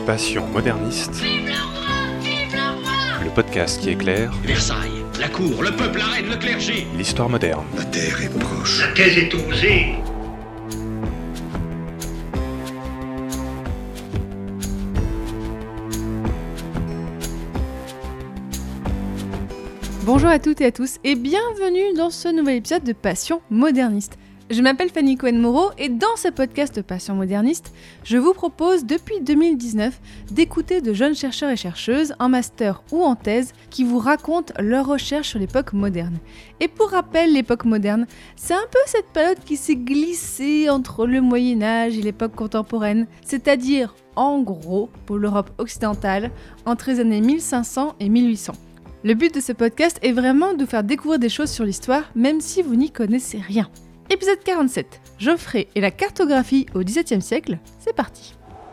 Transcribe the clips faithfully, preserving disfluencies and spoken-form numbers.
Passion moderniste, Vive le roi! Vive le roi! le podcast qui éclaire Versailles, la cour, le peuple, la reine, le clergé. l'histoire moderne. La terre est proche. La thèse est osée. Bonjour à toutes et à tous et bienvenue dans ce nouvel épisode de Passion moderniste. Je m'appelle Fanny Cohen-Moreau et dans ce podcast Passion moderniste, je vous propose depuis deux mille dix-neuf d'écouter de jeunes chercheurs et chercheuses en master ou en thèse qui vous racontent leurs recherches sur l'époque moderne. Et pour rappel, l'époque moderne, c'est un peu cette période qui s'est glissée entre le Moyen-Âge et l'époque contemporaine, c'est-à-dire, en gros, pour l'Europe occidentale, entre les années mille cinq cents et mille huit cents. Le but de ce podcast est vraiment de vous faire découvrir des choses sur l'histoire, même si vous n'y connaissez rien. Épisode quarante-sept, Geoffrey et la cartographie au dix-septième siècle, c'est parti.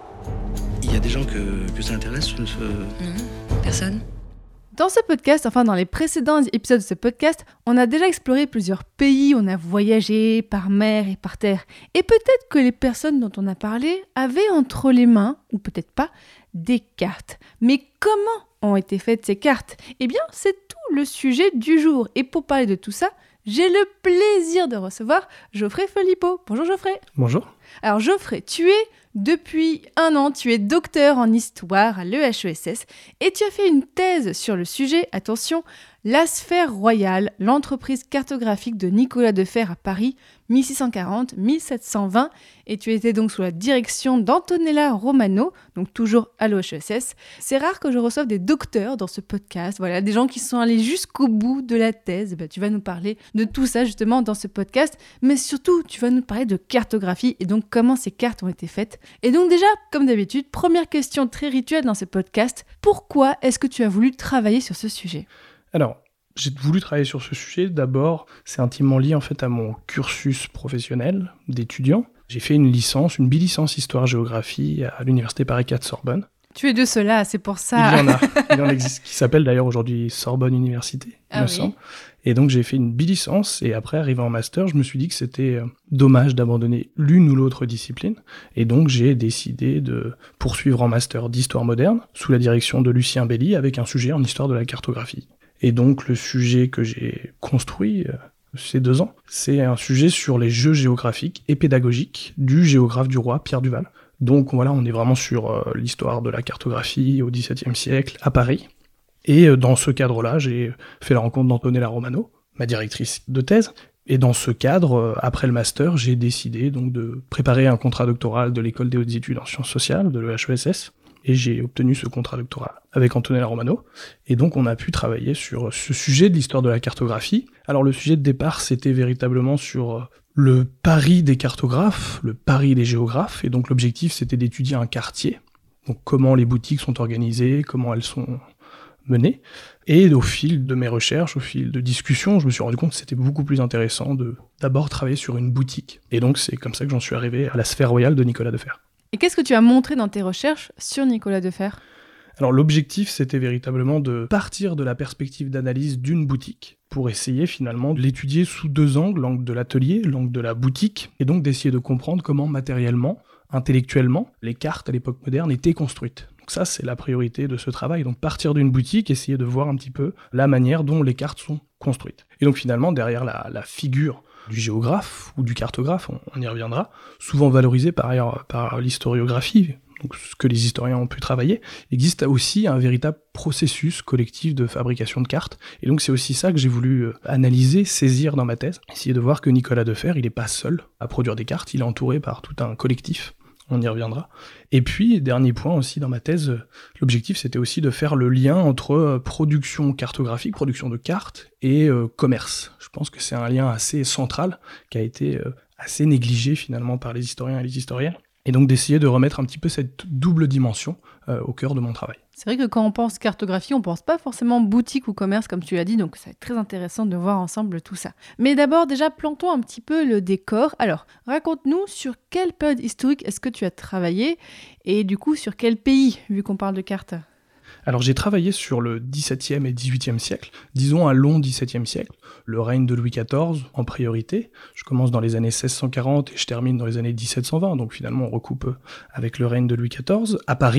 Il y a des gens que, que ça intéresse ce... ce- Non, personne. Dans ce podcast, enfin dans les précédents épisodes de ce podcast, on a déjà exploré plusieurs pays, on a voyagé par mer et par terre. Et peut-être que les personnes dont on a parlé avaient entre les mains, ou peut-être pas, des cartes. Mais comment ont été faites ces cartes ? Eh bien, c'est tout le sujet du jour. Et pour parler de tout ça, j'ai le plaisir de recevoir Geoffrey Philippot. Bonjour Geoffrey. Bonjour. Alors Geoffrey, tu es, depuis un an, tu es docteur en histoire à l'E H E S S et tu as fait une thèse sur le sujet, attention, la sphère royale, l'entreprise cartographique de Nicolas de Fer à Paris, mille six cent quarante à mille sept cent vingt, et tu étais donc sous la direction d'Antonella Romano, donc toujours à l'E H E S S. C'est rare que je reçoive des docteurs dans ce podcast, voilà, des gens qui sont allés jusqu'au bout de la thèse. Et ben, tu vas nous parler de tout ça justement dans ce podcast, mais surtout tu vas nous parler de cartographie et donc comment ces cartes ont été faites. Et donc déjà, comme d'habitude, première question très rituelle dans ce podcast, pourquoi est-ce que tu as voulu travailler sur ce sujet ? Alors, j'ai voulu travailler sur ce sujet. D'abord, c'est intimement lié en fait à mon cursus professionnel d'étudiant. J'ai fait une licence, une bilicence histoire-géographie à l'université Paris quatre Sorbonne. Tu es de cela, c'est pour ça. Il y en a, il en existe, qui s'appelle d'ailleurs aujourd'hui Sorbonne Université, il Ah me oui. semble. Et donc j'ai fait une bilicence et après, arrivé en master, je me suis dit que c'était euh, dommage d'abandonner l'une ou l'autre discipline. Et donc j'ai décidé de poursuivre en master d'histoire moderne sous la direction de Lucien Belli avec un sujet en histoire de la cartographie. Et donc le sujet que j'ai construit euh, ces deux ans, c'est un sujet sur les jeux géographiques et pédagogiques du géographe du roi Pierre Duval. Donc voilà, on est vraiment sur euh, l'histoire de la cartographie au dix-septième siècle à Paris. Et euh, dans ce cadre-là, j'ai fait la rencontre d'Antonella Romano, ma directrice de thèse. Et dans ce cadre, euh, après le master, j'ai décidé donc de préparer un contrat doctoral de l'école des hautes études en sciences sociales de l'E H E S S. Et j'ai obtenu ce contrat doctoral avec Antonella Romano. Et donc on a pu travailler sur ce sujet de l'histoire de la cartographie. Alors le sujet de départ, c'était véritablement sur euh, le pari des cartographes, le pari des géographes. Et donc l'objectif, c'était d'étudier un quartier. Donc comment les boutiques sont organisées, comment elles sont menées. Et au fil de mes recherches, au fil de discussions, je me suis rendu compte que c'était beaucoup plus intéressant de d'abord travailler sur une boutique. Et donc c'est comme ça que j'en suis arrivé à la sphère royale de Nicolas de Fer. Et qu'est-ce que tu as montré dans tes recherches sur Nicolas de Fer ? Alors l'objectif, c'était véritablement de partir de la perspective d'analyse d'une boutique pour essayer finalement de l'étudier sous deux angles, l'angle de l'atelier, l'angle de la boutique, et donc d'essayer de comprendre comment matériellement, intellectuellement, les cartes à l'époque moderne étaient construites. Donc ça, c'est la priorité de ce travail. Donc partir d'une boutique, essayer de voir un petit peu la manière dont les cartes sont construites. Et donc finalement, derrière la, la figure du géographe ou du cartographe, on, on y reviendra, souvent valorisé par ailleurs par l'historiographie, donc ce que les historiens ont pu travailler, existe aussi un véritable processus collectif de fabrication de cartes. Et donc c'est aussi ça que j'ai voulu analyser, saisir dans ma thèse, essayer de voir que Nicolas de Fer, il n'est pas seul à produire des cartes, il est entouré par tout un collectif. On y reviendra. Et puis, dernier point aussi dans ma thèse, l'objectif c'était aussi de faire le lien entre production cartographique, production de cartes, et euh, commerce. Je pense que c'est un lien assez central qui a été euh, assez négligé finalement par les historiens et les historiennes. Et donc d'essayer de remettre un petit peu cette double dimension euh, au cœur de mon travail. C'est vrai que quand on pense cartographie, on pense pas forcément boutique ou commerce comme tu l'as dit, donc ça va être très intéressant de voir ensemble tout ça. Mais d'abord déjà plantons un petit peu le décor. Alors raconte-nous sur quelle période historique est-ce que tu as travaillé et du coup sur quel pays vu qu'on parle de cartes. Alors j'ai travaillé sur le dix-septième et dix-huitième siècle, disons un long dix-septième siècle, le règne de Louis quatorze en priorité. Je commence dans les années seize cent quarante et je termine dans les années dix-sept cent vingt, donc finalement on recoupe avec le règne de Louis quatorze, à Paris,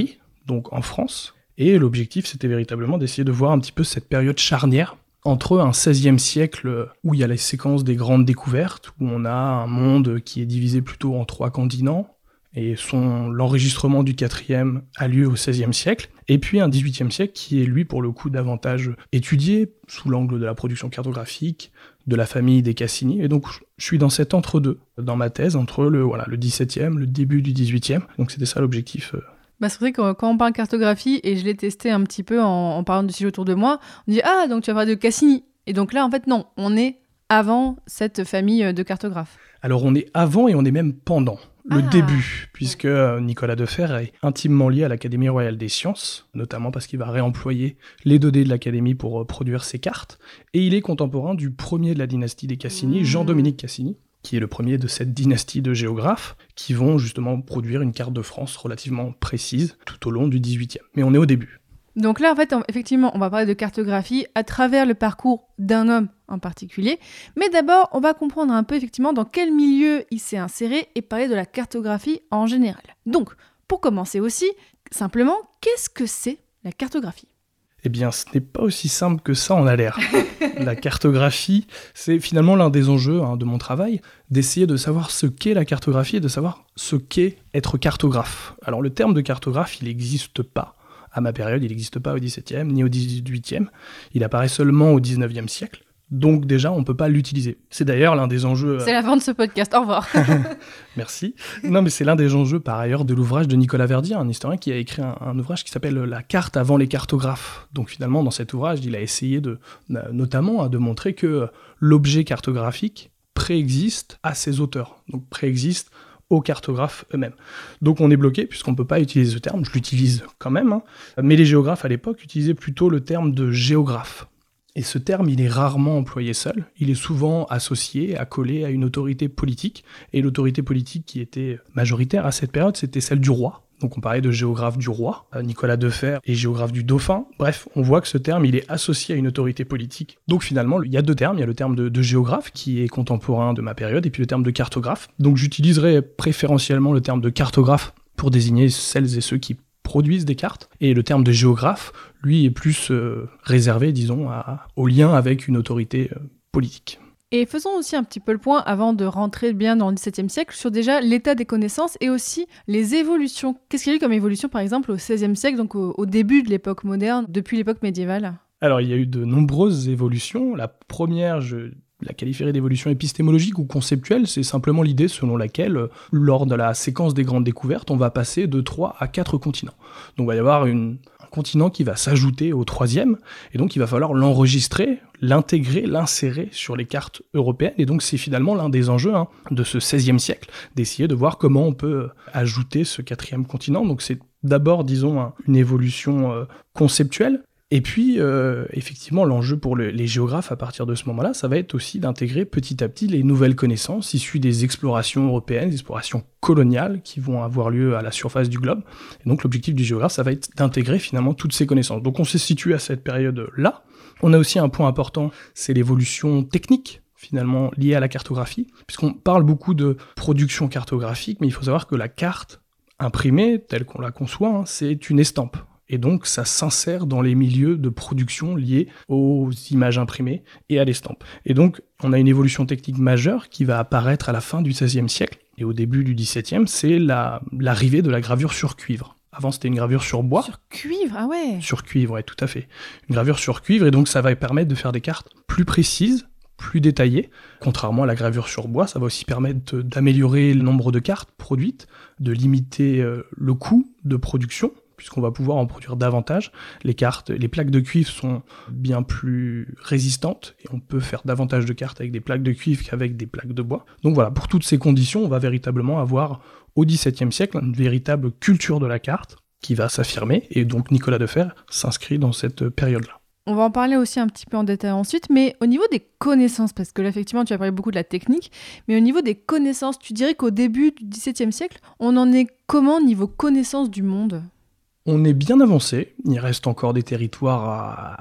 donc en France. Et l'objectif, c'était véritablement d'essayer de voir un petit peu cette période charnière entre un seizième siècle où il y a les séquences des grandes découvertes, où on a un monde qui est divisé plutôt en trois continents, et son, l'enregistrement du quatrième a lieu au seizième siècle, et puis un dix-huitième siècle qui est, lui, pour le coup, davantage étudié sous l'angle de la production cartographique, de la famille des Cassini, et donc je suis dans cet entre-deux, dans ma thèse, entre le, voilà, le dix-septième, le début du dix-huitième, donc c'était ça l'objectif. Bah c'est vrai que quand on parle cartographie, et je l'ai testé un petit peu en, en parlant de sujets autour de moi, on dit « Ah, donc tu vas parler de Cassini !» Et donc là, en fait, non, on est avant cette famille de cartographes. Alors on est avant et on est même pendant. Le ah. début, puisque Nicolas Defert est intimement lié à l'Académie royale des sciences, notamment parce qu'il va réemployer les données de l'Académie pour produire ses cartes, et il est contemporain du premier de la dynastie des Cassini, mmh. Jean-Dominique Cassini, qui est le premier de cette dynastie de géographes, qui vont justement produire une carte de France relativement précise tout au long du dix-huitième. Mais on est au début. Donc là, en fait, effectivement, on va parler de cartographie à travers le parcours d'un homme en particulier. Mais d'abord, on va comprendre un peu, effectivement, dans quel milieu il s'est inséré et parler de la cartographie en général. Donc, pour commencer aussi, simplement, qu'est-ce que c'est la cartographie ? Eh bien, ce n'est pas aussi simple que ça en a l'air. La cartographie, c'est finalement l'un des enjeux hein, de mon travail, d'essayer de savoir ce qu'est la cartographie et de savoir ce qu'est être cartographe. Alors, le terme de cartographe, il n'existe pas. À ma période, il n'existe pas au dix-septième ni au dix-huitième. Il apparaît seulement au dix-neuvième siècle. Donc déjà, on ne peut pas l'utiliser. C'est d'ailleurs l'un des enjeux... C'est la fin de ce podcast, au revoir. Merci. Non, mais c'est l'un des enjeux, par ailleurs, de l'ouvrage de Nicolas Verdier, un historien qui a écrit un, un ouvrage qui s'appelle « La carte avant les cartographes ». Donc finalement, dans cet ouvrage, il a essayé de, notamment de montrer que l'objet cartographique préexiste à ses auteurs, donc préexiste aux cartographes eux-mêmes. Donc on est bloqué, puisqu'on ne peut pas utiliser ce terme, je l'utilise quand même, hein, mais les géographes à l'époque utilisaient plutôt le terme de géographe. Et ce terme, il est rarement employé seul, il est souvent associé, accolé à une autorité politique, et l'autorité politique qui était majoritaire à cette période, c'était celle du roi. Donc on parlait de géographe du roi, Nicolas Defert est géographe du dauphin. Bref, on voit que ce terme, il est associé à une autorité politique. Donc finalement, il y a deux termes, il y a le terme de, de géographe, qui est contemporain de ma période, et puis le terme de cartographe. Donc j'utiliserai préférentiellement le terme de cartographe pour désigner celles et ceux qui produisent des cartes, et le terme de géographe, lui, est plus euh, réservé, disons, à, au lien avec une autorité euh, politique. Et faisons aussi un petit peu le point, avant de rentrer bien dans le dix-septième siècle, sur déjà l'état des connaissances et aussi les évolutions. Qu'est-ce qu'il y a eu comme évolution, par exemple, au seizième siècle, donc au, au début de l'époque moderne, depuis l'époque médiévale ? Alors, il y a eu de nombreuses évolutions. La première, je la qualifierais d'évolution épistémologique ou conceptuelle, c'est simplement l'idée selon laquelle, lors de la séquence des grandes découvertes, on va passer de trois à quatre continents. Donc, il va y avoir une... continent qui va s'ajouter au troisième, et donc il va falloir l'enregistrer, l'intégrer, l'insérer sur les cartes européennes, et donc c'est finalement l'un des enjeux hein, de ce seizième siècle, d'essayer de voir comment on peut ajouter ce quatrième continent. Donc c'est d'abord, disons, un, une évolution euh, conceptuelle, et puis euh, effectivement l'enjeu pour le, les géographes à partir de ce moment-là, ça va être aussi d'intégrer petit à petit les nouvelles connaissances issues des explorations européennes, des explorations coloniales qui vont avoir lieu à la surface du globe. Et donc l'objectif du géographe, ça va être d'intégrer finalement toutes ces connaissances. Donc on se situe à cette période-là. On a aussi un point important, c'est l'évolution technique finalement liée à la cartographie, puisqu'on parle beaucoup de production cartographique, mais il faut savoir que la carte imprimée, telle qu'on la conçoit, hein, c'est une estampe. Et donc, ça s'insère dans les milieux de production liés aux images imprimées et à l'estampe. Et donc, on a une évolution technique majeure qui va apparaître à la fin du seizième siècle. Et au début du dix-septième, c'est la, l'arrivée de la gravure sur cuivre. Avant, c'était une gravure sur bois. Sur cuivre, ah ouais. Sur cuivre, ouais, tout à fait. Une gravure sur cuivre, et donc ça va permettre de faire des cartes plus précises, plus détaillées. Contrairement à la gravure sur bois, ça va aussi permettre d'améliorer le nombre de cartes produites, de limiter euh, le coût de production, puisqu'on va pouvoir en produire davantage. Les cartes, les plaques de cuivre sont bien plus résistantes, et on peut faire davantage de cartes avec des plaques de cuivre qu'avec des plaques de bois. Donc voilà, pour toutes ces conditions, on va véritablement avoir, au dix-septième siècle, une véritable culture de la carte qui va s'affirmer, et donc Nicolas Defert s'inscrit dans cette période-là. On va en parler aussi un petit peu en détail ensuite, mais au niveau des connaissances, parce que là, effectivement, tu as parlé beaucoup de la technique, mais au niveau des connaissances, tu dirais qu'au début du dix-septième siècle, on en est comment niveau connaissance du monde ? On est bien avancé, il reste encore des territoires à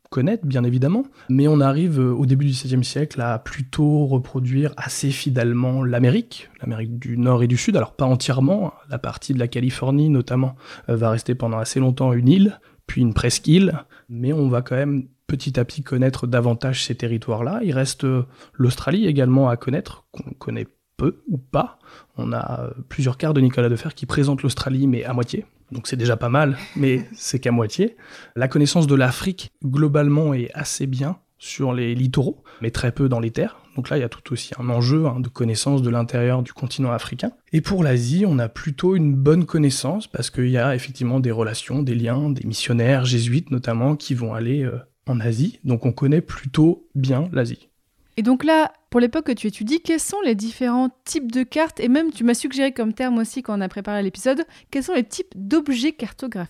connaître, bien évidemment, mais on arrive au début du dix-septième siècle à plutôt reproduire assez fidèlement l'Amérique, l'Amérique du Nord et du Sud, alors pas entièrement, la partie de la Californie notamment va rester pendant assez longtemps une île, puis une presqu'île, mais on va quand même petit à petit connaître davantage ces territoires-là. Il reste l'Australie également à connaître, qu'on connaît peu ou pas. On a plusieurs cartes de Nicolas Defert qui présentent l'Australie, mais à moitié. Donc c'est déjà pas mal, mais c'est qu'à moitié. La connaissance de l'Afrique, globalement, est assez bien sur les littoraux, mais très peu dans les terres. Donc là, il y a tout aussi un enjeu hein, de connaissance de l'intérieur du continent africain. Et pour l'Asie, on a plutôt une bonne connaissance, parce qu'il y a effectivement des relations, des liens, des missionnaires jésuites notamment, qui vont aller euh, en Asie. Donc on connaît plutôt bien l'Asie. Et donc là, pour l'époque que tu étudies, quels sont les différents types de cartes, et même tu m'as suggéré comme terme aussi quand on a préparé l'épisode, quels sont les types d'objets cartographiques ?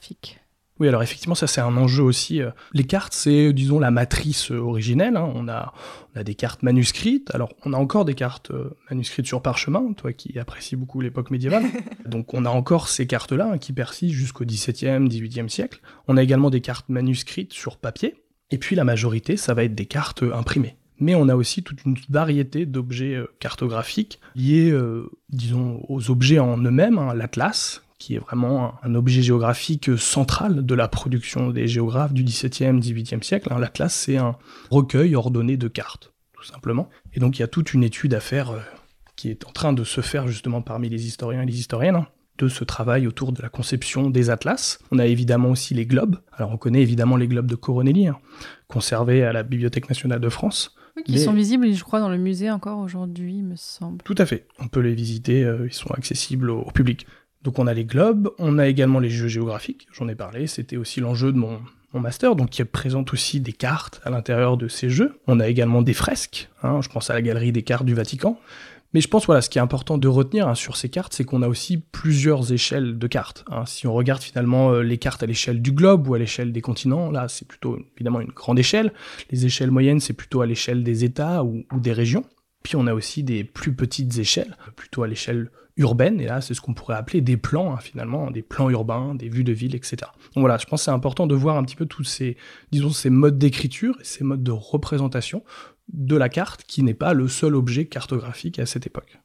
Oui, alors effectivement, ça c'est un enjeu aussi. Les cartes, c'est, disons, la matrice originelle. Hein. On a, on a des cartes manuscrites. Alors, on a encore des cartes manuscrites sur parchemin, toi qui apprécies beaucoup l'époque médiévale. Donc, on a encore ces cartes-là hein, qui persistent jusqu'au dix-septième, dix-huitième siècle. On a également des cartes manuscrites sur papier. Et puis, la majorité, ça va être des cartes imprimées. Mais on a aussi toute une variété d'objets cartographiques liés, euh, disons, aux objets en eux-mêmes, hein, l'atlas, qui est vraiment un objet géographique central de la production des géographes du dix-septième, dix-huitième siècle. Hein. L'atlas, c'est un recueil ordonné de cartes, tout simplement. Et donc, il y a toute une étude à faire euh, qui est en train de se faire justement parmi les historiens et les historiennes, hein, de ce travail autour de la conception des atlas. On a évidemment aussi les globes. Alors, on connaît évidemment les globes de Coronelli, hein, conservés à la Bibliothèque nationale de France. Qui Mais... sont visibles, je crois, dans le musée encore aujourd'hui, il me semble. Tout à fait. On peut les visiter, euh, ils sont accessibles au, au public. Donc on a les globes, on a également les jeux géographiques, j'en ai parlé, c'était aussi l'enjeu de mon, mon master, donc qui présente aussi des cartes à l'intérieur de ces jeux. On a également des fresques, hein, je pense à la galerie des cartes du Vatican. Mais je pense, voilà, ce qui est important de retenir hein, sur ces cartes, c'est qu'on a aussi plusieurs échelles de cartes. Hein. Si on regarde finalement euh, les cartes à l'échelle du globe ou à l'échelle des continents, là c'est plutôt évidemment une grande échelle. Les échelles moyennes, c'est plutôt à l'échelle des États ou, ou des régions. Puis on a aussi des plus petites échelles, plutôt à l'échelle urbaine, et là c'est ce qu'on pourrait appeler des plans, hein, finalement, des plans urbains, des vues de ville, et cetera. Donc voilà, je pense que c'est important de voir un petit peu tous ces, disons, ces modes d'écriture et ces modes de représentation de la carte, qui n'est pas le seul objet cartographique à cette époque.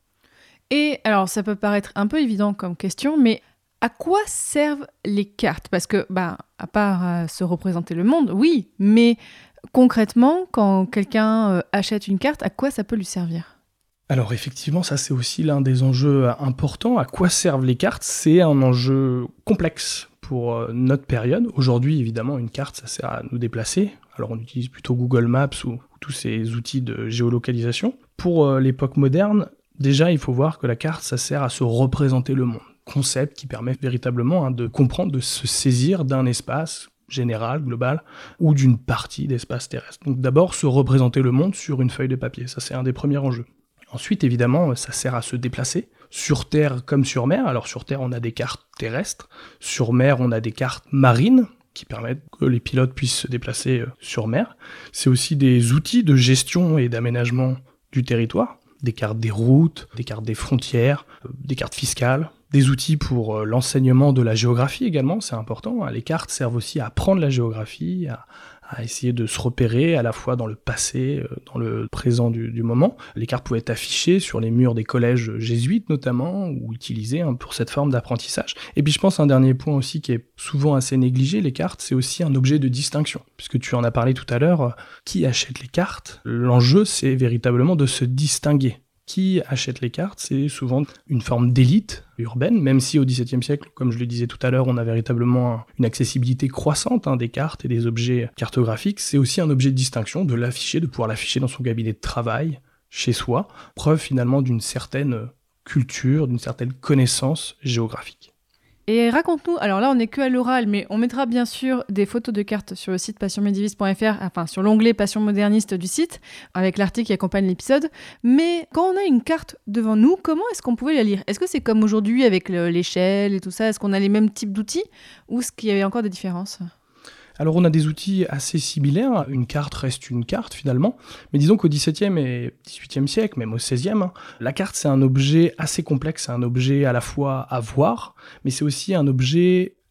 Et alors, ça peut paraître un peu évident comme question, mais à quoi servent les cartes ? Parce que, bah, à part euh, se représenter le monde, oui, mais concrètement, quand quelqu'un euh, achète une carte, à quoi ça peut lui servir ? Alors effectivement, ça c'est aussi l'un des enjeux importants. À quoi servent les cartes ? C'est un enjeu complexe pour euh, notre période. Aujourd'hui, évidemment, une carte, ça sert à nous déplacer. Alors on utilise plutôt Google Maps ou, ou tous ces outils de géolocalisation. Pour euh, l'époque moderne, déjà, il faut voir que la carte, ça sert à se représenter le monde. Concept qui permet véritablement hein, de comprendre, de se saisir d'un espace général, global, ou d'une partie d'espace terrestre. Donc d'abord, se représenter le monde sur une feuille de papier. Ça, c'est un des premiers enjeux. Ensuite, évidemment, ça sert à se déplacer, sur terre comme sur mer. Alors sur terre, on a des cartes terrestres. Sur mer, on a des cartes marines, qui permettent que les pilotes puissent se déplacer sur mer. C'est aussi des outils de gestion et d'aménagement du territoire, des cartes des routes, des cartes des frontières, des cartes fiscales, des outils pour l'enseignement de la géographie également, c'est important. Les cartes servent aussi à apprendre la géographie, à, à essayer de se repérer à la fois dans le passé, dans le présent du, du moment. Les cartes pouvaient être affichées sur les murs des collèges jésuites notamment, ou utilisées hein, pour cette forme d'apprentissage. Et puis je pense un dernier point aussi qui est souvent assez négligé, les cartes, c'est aussi un objet de distinction. Puisque tu en as parlé tout à l'heure, qui achète les cartes ? L'enjeu, c'est véritablement de se distinguer. Qui achète les cartes, c'est souvent une forme d'élite urbaine, même si au dix-septième siècle, comme je le disais tout à l'heure, on a véritablement une accessibilité croissante hein, des cartes et des objets cartographiques. C'est aussi un objet de distinction, de l'afficher, de pouvoir l'afficher dans son cabinet de travail, chez soi, preuve finalement d'une certaine culture, d'une certaine connaissance géographique. Et raconte-nous, alors là on n'est que à l'oral, mais on mettra bien sûr des photos de cartes sur le site passion médiéviste point f r, enfin sur l'onglet Passion moderniste du site, avec l'article qui accompagne l'épisode. Mais quand on a une carte devant nous, comment est-ce qu'on pouvait la lire ? Est-ce que c'est comme aujourd'hui avec le, l'échelle et tout ça ? Est-ce qu'on a les mêmes types d'outils ? Ou est-ce qu'il y avait encore des différences ? Alors on a des outils assez similaires, une carte reste une carte finalement, mais disons qu'au dix-septième et dix-huitième siècle, même au seizième, hein, la carte c'est un objet assez complexe, c'est un objet à la fois à voir, mais c'est aussi un objet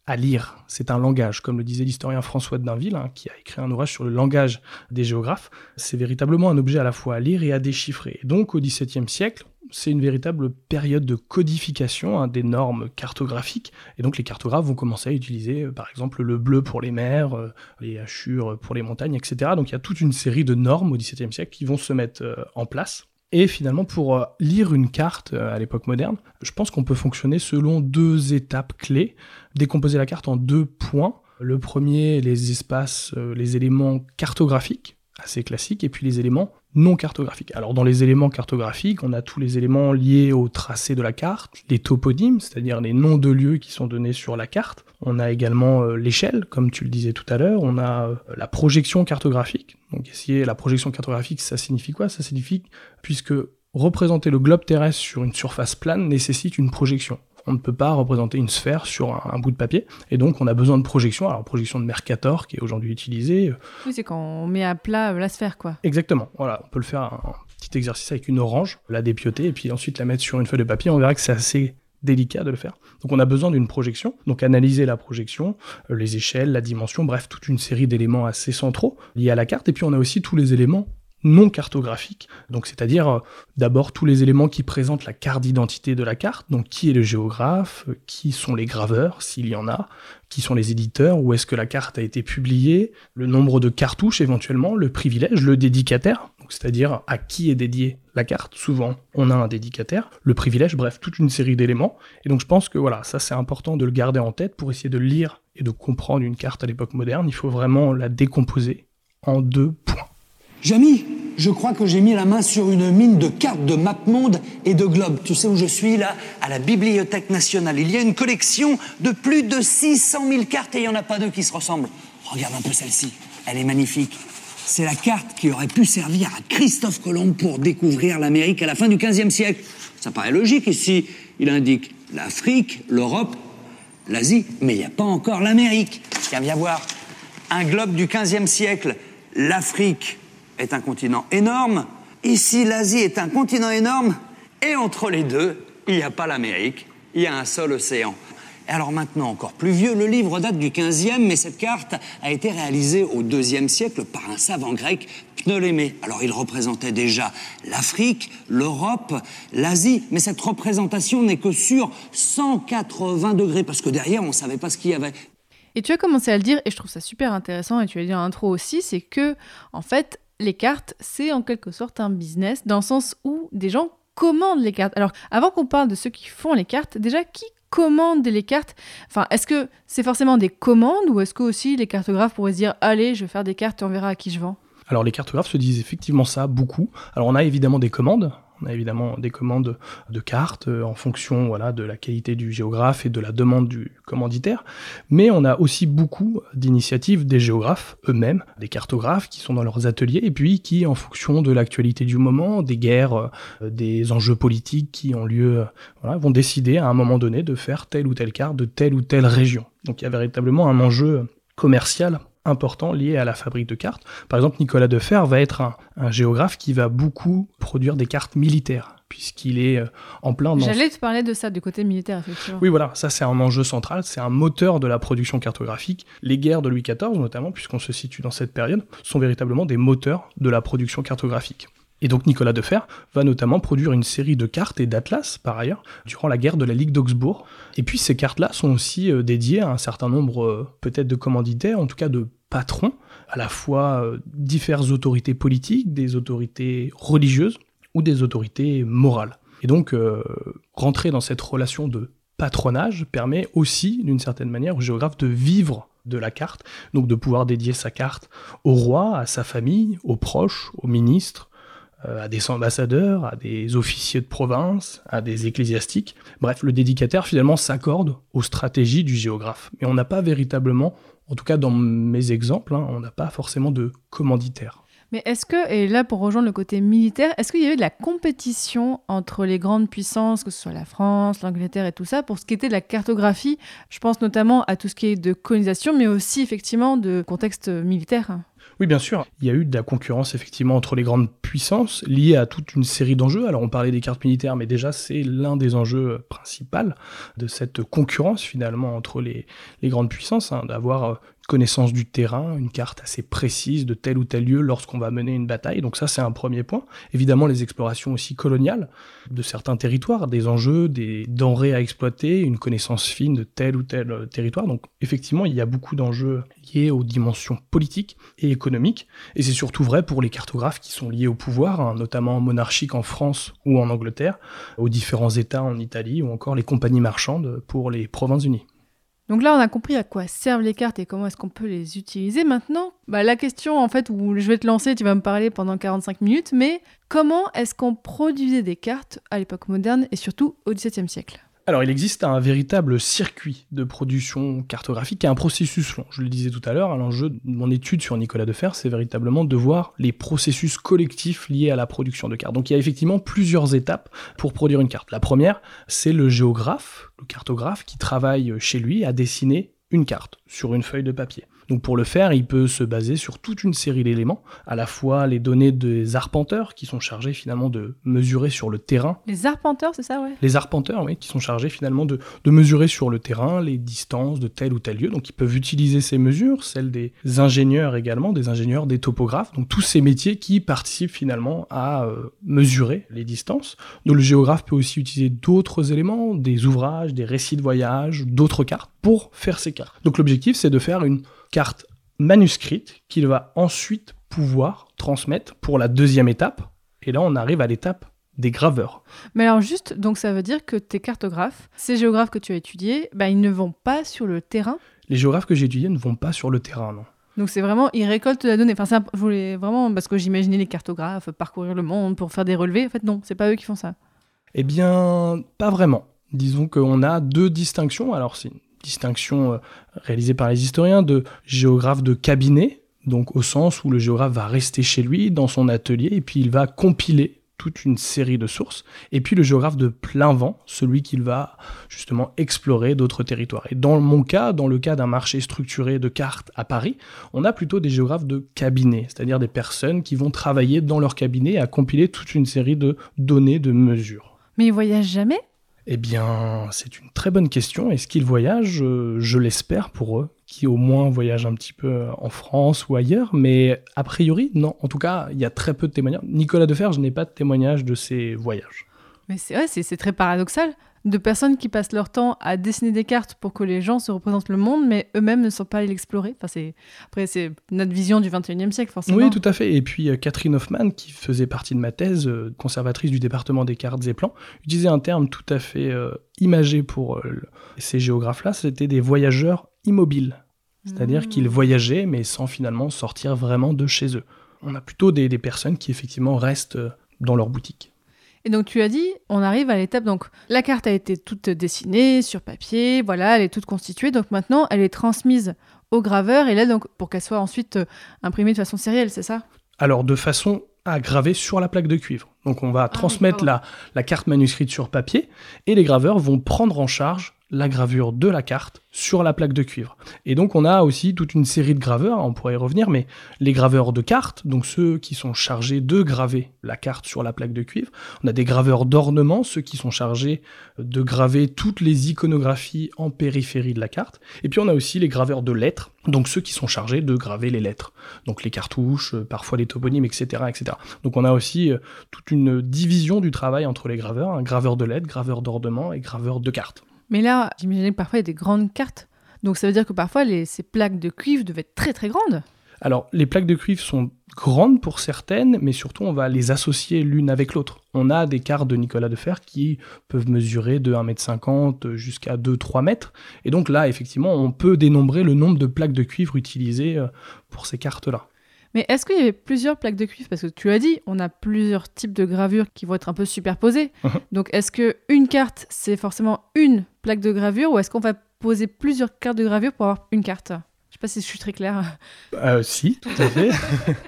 à lire. C'est un langage, comme le disait l'historien François de Dainville, hein, qui a écrit un ouvrage sur le langage des géographes. C'est véritablement un objet à la fois à lire et à déchiffrer. Et donc, au XVIIe siècle, c'est une véritable période de codification hein, des normes cartographiques. Et donc, les cartographes vont commencer à utiliser, euh, par exemple, le bleu pour les mers, euh, les hachures pour les montagnes, et cetera. Donc, il y a toute une série de normes au XVIIe siècle qui vont se mettre euh, en place. Et finalement, pour euh, lire une carte euh, à l'époque moderne, je pense qu'on peut fonctionner selon deux étapes clés. Décomposer la carte en deux points. Le premier, les espaces, euh, les éléments cartographiques, assez classiques, et puis les éléments non cartographiques. Alors dans les éléments cartographiques, on a tous les éléments liés au tracé de la carte, les toponymes, c'est-à-dire les noms de lieux qui sont donnés sur la carte. On a également euh, l'échelle, comme tu le disais tout à l'heure. On a euh, la projection cartographique. Donc essayer la projection cartographique, ça signifie quoi ? Ça signifie puisque représenter le globe terrestre sur une surface plane nécessite une projection. On ne peut pas représenter une sphère sur un, un bout de papier, et donc on a besoin de projection. Alors projection de Mercator, qui est aujourd'hui utilisée. Oui, c'est quand on met à plat la sphère, quoi. Exactement, voilà, on peut le faire un petit exercice avec une orange, la dépioter, et puis ensuite la mettre sur une feuille de papier. On verra que c'est assez délicat de le faire. Donc on a besoin d'une projection, donc analyser la projection, euh, les échelles, la dimension, bref, toute une série d'éléments assez centraux liés à la carte, et puis on a aussi tous les éléments non cartographique, donc c'est-à-dire euh, d'abord tous les éléments qui présentent la carte d'identité de la carte, donc qui est le géographe, euh, qui sont les graveurs, s'il y en a, qui sont les éditeurs, où est-ce que la carte a été publiée, le nombre de cartouches éventuellement, le privilège, le dédicataire, donc c'est-à-dire à qui est dédiée la carte, souvent on a un dédicataire, le privilège, bref, toute une série d'éléments, et donc je pense que voilà, ça c'est important de le garder en tête pour essayer de lire et de comprendre une carte à l'époque moderne. Il faut vraiment la décomposer en deux points. Jamy, je crois que j'ai mis la main sur une mine de cartes de MapMonde et de Globe. Tu sais où je suis, là ? À la Bibliothèque nationale. Il y a une collection de plus de six cent mille cartes et il n'y en a pas deux qui se ressemblent. Regarde un peu celle-ci, elle est magnifique. C'est la carte qui aurait pu servir à Christophe Colomb pour découvrir l'Amérique à la fin du quinzième siècle. Ça paraît logique ici. Il indique l'Afrique, l'Europe, l'Asie, mais il n'y a pas encore l'Amérique. Tiens, viens voir. Un globe du quinzième siècle. L'Afrique est un continent énorme. Ici, l'Asie est un continent énorme. Et entre les deux, il n'y a pas l'Amérique. Il y a un seul océan. Et alors maintenant, encore plus vieux, le livre date du quinzième, mais cette carte a été réalisée au deuxième siècle par un savant grec, Ptolémée. Alors il représentait déjà l'Afrique, l'Europe, l'Asie, mais cette représentation n'est que sur cent quatre-vingts degrés, parce que derrière, on ne savait pas ce qu'il y avait. Et tu as commencé à le dire, et je trouve ça super intéressant, et tu l'as dit en intro aussi, c'est que, en fait, les cartes, c'est en quelque sorte un business, dans le sens où des gens commandent les cartes. Alors, avant qu'on parle de ceux qui font les cartes, déjà, qui commande les cartes ? Enfin, est-ce que c'est forcément des commandes, ou est-ce que aussi les cartographes pourraient se dire « Allez, je vais faire des cartes et on verra à qui je vends ». Alors, les cartographes se disent effectivement ça, beaucoup. Alors, on a évidemment des commandes. On a évidemment des commandes de cartes euh, en fonction voilà, de la qualité du géographe et de la demande du commanditaire. Mais on a aussi beaucoup d'initiatives des géographes eux-mêmes, des cartographes qui sont dans leurs ateliers et puis qui, en fonction de l'actualité du moment, des guerres, euh, des enjeux politiques qui ont lieu, euh, voilà, vont décider à un moment donné de faire telle ou telle carte de telle ou telle région. Donc il y a véritablement un enjeu commercial important lié à la fabrique de cartes. Par exemple, Nicolas Defert va être un, un géographe qui va beaucoup produire des cartes militaires, puisqu'il est euh, en plein dans... J'allais te parler de ça, du côté militaire, effectivement. Oui, voilà, ça c'est un enjeu central, c'est un moteur de la production cartographique. Les guerres de Louis quatorze, notamment, puisqu'on se situe dans cette période, sont véritablement des moteurs de la production cartographique. Et donc Nicolas Defert va notamment produire une série de cartes et d'atlas, par ailleurs, durant la guerre de la Ligue d'Augsbourg. Et puis ces cartes-là sont aussi euh, dédiées à un certain nombre, euh, peut-être de commanditaires, en tout cas de patrons, à la fois euh, diverses autorités politiques, des autorités religieuses ou des autorités morales. Et donc euh, rentrer dans cette relation de patronage permet aussi, d'une certaine manière, au géographe de vivre de la carte, donc de pouvoir dédier sa carte au roi, à sa famille, aux proches, aux ministres, à des ambassadeurs, à des officiers de province, à des ecclésiastiques. Bref, le dédicataire finalement s'accorde aux stratégies du géographe. Mais on n'a pas véritablement, en tout cas dans mes exemples, hein, on n'a pas forcément de commanditaire. Mais est-ce que, et là pour rejoindre le côté militaire, est-ce qu'il y avait de la compétition entre les grandes puissances, que ce soit la France, l'Angleterre et tout ça, pour ce qui était de la cartographie ? Je pense notamment à tout ce qui est de colonisation, mais aussi effectivement de contexte militaire. Oui, bien sûr. Il y a eu de la concurrence effectivement entre les grandes puissances liée à toute une série d'enjeux. Alors on parlait des cartes militaires, mais déjà c'est l'un des enjeux principaux de cette concurrence finalement entre les, les grandes puissances, hein, d'avoir euh, connaissance du terrain, une carte assez précise de tel ou tel lieu lorsqu'on va mener une bataille. Donc ça, c'est un premier point. Évidemment, les explorations aussi coloniales de certains territoires, des enjeux, des denrées à exploiter, une connaissance fine de tel ou tel territoire. Donc effectivement, il y a beaucoup d'enjeux liés aux dimensions politiques et économiques. Et c'est surtout vrai pour les cartographes qui sont liés au pouvoir, hein, notamment monarchiques en France ou en Angleterre, aux différents États en Italie ou encore les compagnies marchandes pour les Provinces-Unies. Donc là, on a compris à quoi servent les cartes et comment est-ce qu'on peut les utiliser. Maintenant, bah, la question en fait où je vais te lancer, tu vas me parler pendant quarante-cinq minutes, mais comment est-ce qu'on produisait des cartes à l'époque moderne et surtout au dix-septième siècle ? Alors, il existe un véritable circuit de production cartographique et un processus long. Je le disais tout à l'heure, l'enjeu de mon étude sur Nicolas Defert, c'est véritablement de voir les processus collectifs liés à la production de cartes. Donc, il y a effectivement plusieurs étapes pour produire une carte. La première, c'est le géographe, le cartographe, qui travaille chez lui à dessiner une carte sur une feuille de papier. Donc pour le faire, il peut se baser sur toute une série d'éléments, à la fois les données des arpenteurs qui sont chargés finalement de mesurer sur le terrain. Les arpenteurs, c'est ça, ouais. Les arpenteurs, oui, qui sont chargés finalement de, de mesurer sur le terrain les distances de tel ou tel lieu. Donc ils peuvent utiliser ces mesures, celles des ingénieurs également, des ingénieurs, des topographes, donc tous ces métiers qui participent finalement à euh, mesurer les distances. Donc le géographe peut aussi utiliser d'autres éléments, des ouvrages, des récits de voyage, d'autres cartes pour faire ces cartes. Donc l'objectif, c'est de faire une carte manuscrite qu'il va ensuite pouvoir transmettre pour la deuxième étape. Et là, on arrive à l'étape des graveurs. Mais alors juste, donc ça veut dire que tes cartographes, ces géographes que tu as étudiés, bah, ils ne vont pas sur le terrain ? Les géographes que j'ai étudiés ne vont pas sur le terrain, non. Donc c'est vraiment, ils récoltent la donnée. Enfin, c'est un, je voulais vraiment, parce que j'imaginais les cartographes parcourir le monde pour faire des relevés. En fait, non, c'est pas eux qui font ça. Eh bien, pas vraiment. Disons qu'on a deux distinctions. Alors, c'est une distinction réalisée par les historiens de géographe de cabinet, donc au sens où le géographe va rester chez lui, dans son atelier, et puis il va compiler toute une série de sources, et puis le géographe de plein vent, celui qui va justement explorer d'autres territoires. Et dans mon cas, dans le cas d'un marché structuré de cartes à Paris, on a plutôt des géographes de cabinet, c'est-à-dire des personnes qui vont travailler dans leur cabinet à compiler toute une série de données, de mesures. Mais ils voyagent jamais ? Eh bien, c'est une très bonne question. Est-ce qu'ils voyagent ? euh, Je l'espère pour eux, qui au moins voyagent un petit peu en France ou ailleurs, mais a priori, non. En tout cas, il y a très peu de témoignages. Nicolas Defert, je n'ai pas de témoignage de ses voyages. Mais c'est, ouais, c'est, c'est très paradoxal, de personnes qui passent leur temps à dessiner des cartes pour que les gens se représentent le monde, mais eux-mêmes ne sont pas allés l'explorer. Enfin, c'est... Après, c'est notre vision du vingt et unième siècle, forcément. Oui, tout à fait. Et puis, euh, Catherine Hoffman, qui faisait partie de ma thèse, euh, conservatrice du département des cartes et plans, utilisait un terme tout à fait euh, imagé pour euh, ces géographes-là, c'était des voyageurs immobiles. C'est-à-dire mmh. qu'ils voyageaient, mais sans finalement sortir vraiment de chez eux. On a plutôt des, des personnes qui, effectivement, restent euh, dans leur boutique. Et donc tu as dit, on arrive à l'étape, donc la carte a été toute dessinée sur papier, voilà, elle est toute constituée, donc maintenant elle est transmise au graveur, et là donc pour qu'elle soit ensuite euh, imprimée de façon sérielle, c'est ça ? Alors de façon à graver sur la plaque de cuivre. Donc on va ah, transmettre oui, la, la carte manuscrite sur papier, et les graveurs vont prendre en charge la gravure de la carte sur la plaque de cuivre. Et donc on a aussi toute une série de graveurs, on pourrait y revenir, mais les graveurs de cartes, donc ceux qui sont chargés de graver la carte sur la plaque de cuivre, on a des graveurs d'ornement, ceux qui sont chargés de graver toutes les iconographies en périphérie de la carte, et puis on a aussi les graveurs de lettres, donc ceux qui sont chargés de graver les lettres, donc les cartouches, parfois les toponymes, et cetera, et cetera. Donc on a aussi euh, toute une division du travail entre les graveurs, un graveur de lettres, graveur d'ornement et graveur de cartes. Mais là, j'imaginais que parfois il y a des grandes cartes. Donc ça veut dire que parfois les, ces plaques de cuivre devaient être très très grandes. Alors les plaques de cuivre sont grandes pour certaines, mais surtout on va les associer l'une avec l'autre. On a des cartes de Nicolas Defert qui peuvent mesurer de un mètre cinquante jusqu'à deux à trois mètres. Et donc là, effectivement, on peut dénombrer le nombre de plaques de cuivre utilisées pour ces cartes-là. Mais est-ce qu'il y avait plusieurs plaques de cuivre ? Parce que tu as dit, on a plusieurs types de gravures qui vont être un peu superposées. Mmh. Donc est-ce qu'une carte, c'est forcément une plaque de gravure, ou est-ce qu'on va poser plusieurs cartes de gravure pour avoir une carte ? Je ne sais pas si je suis très claire. Euh, si, tout à fait.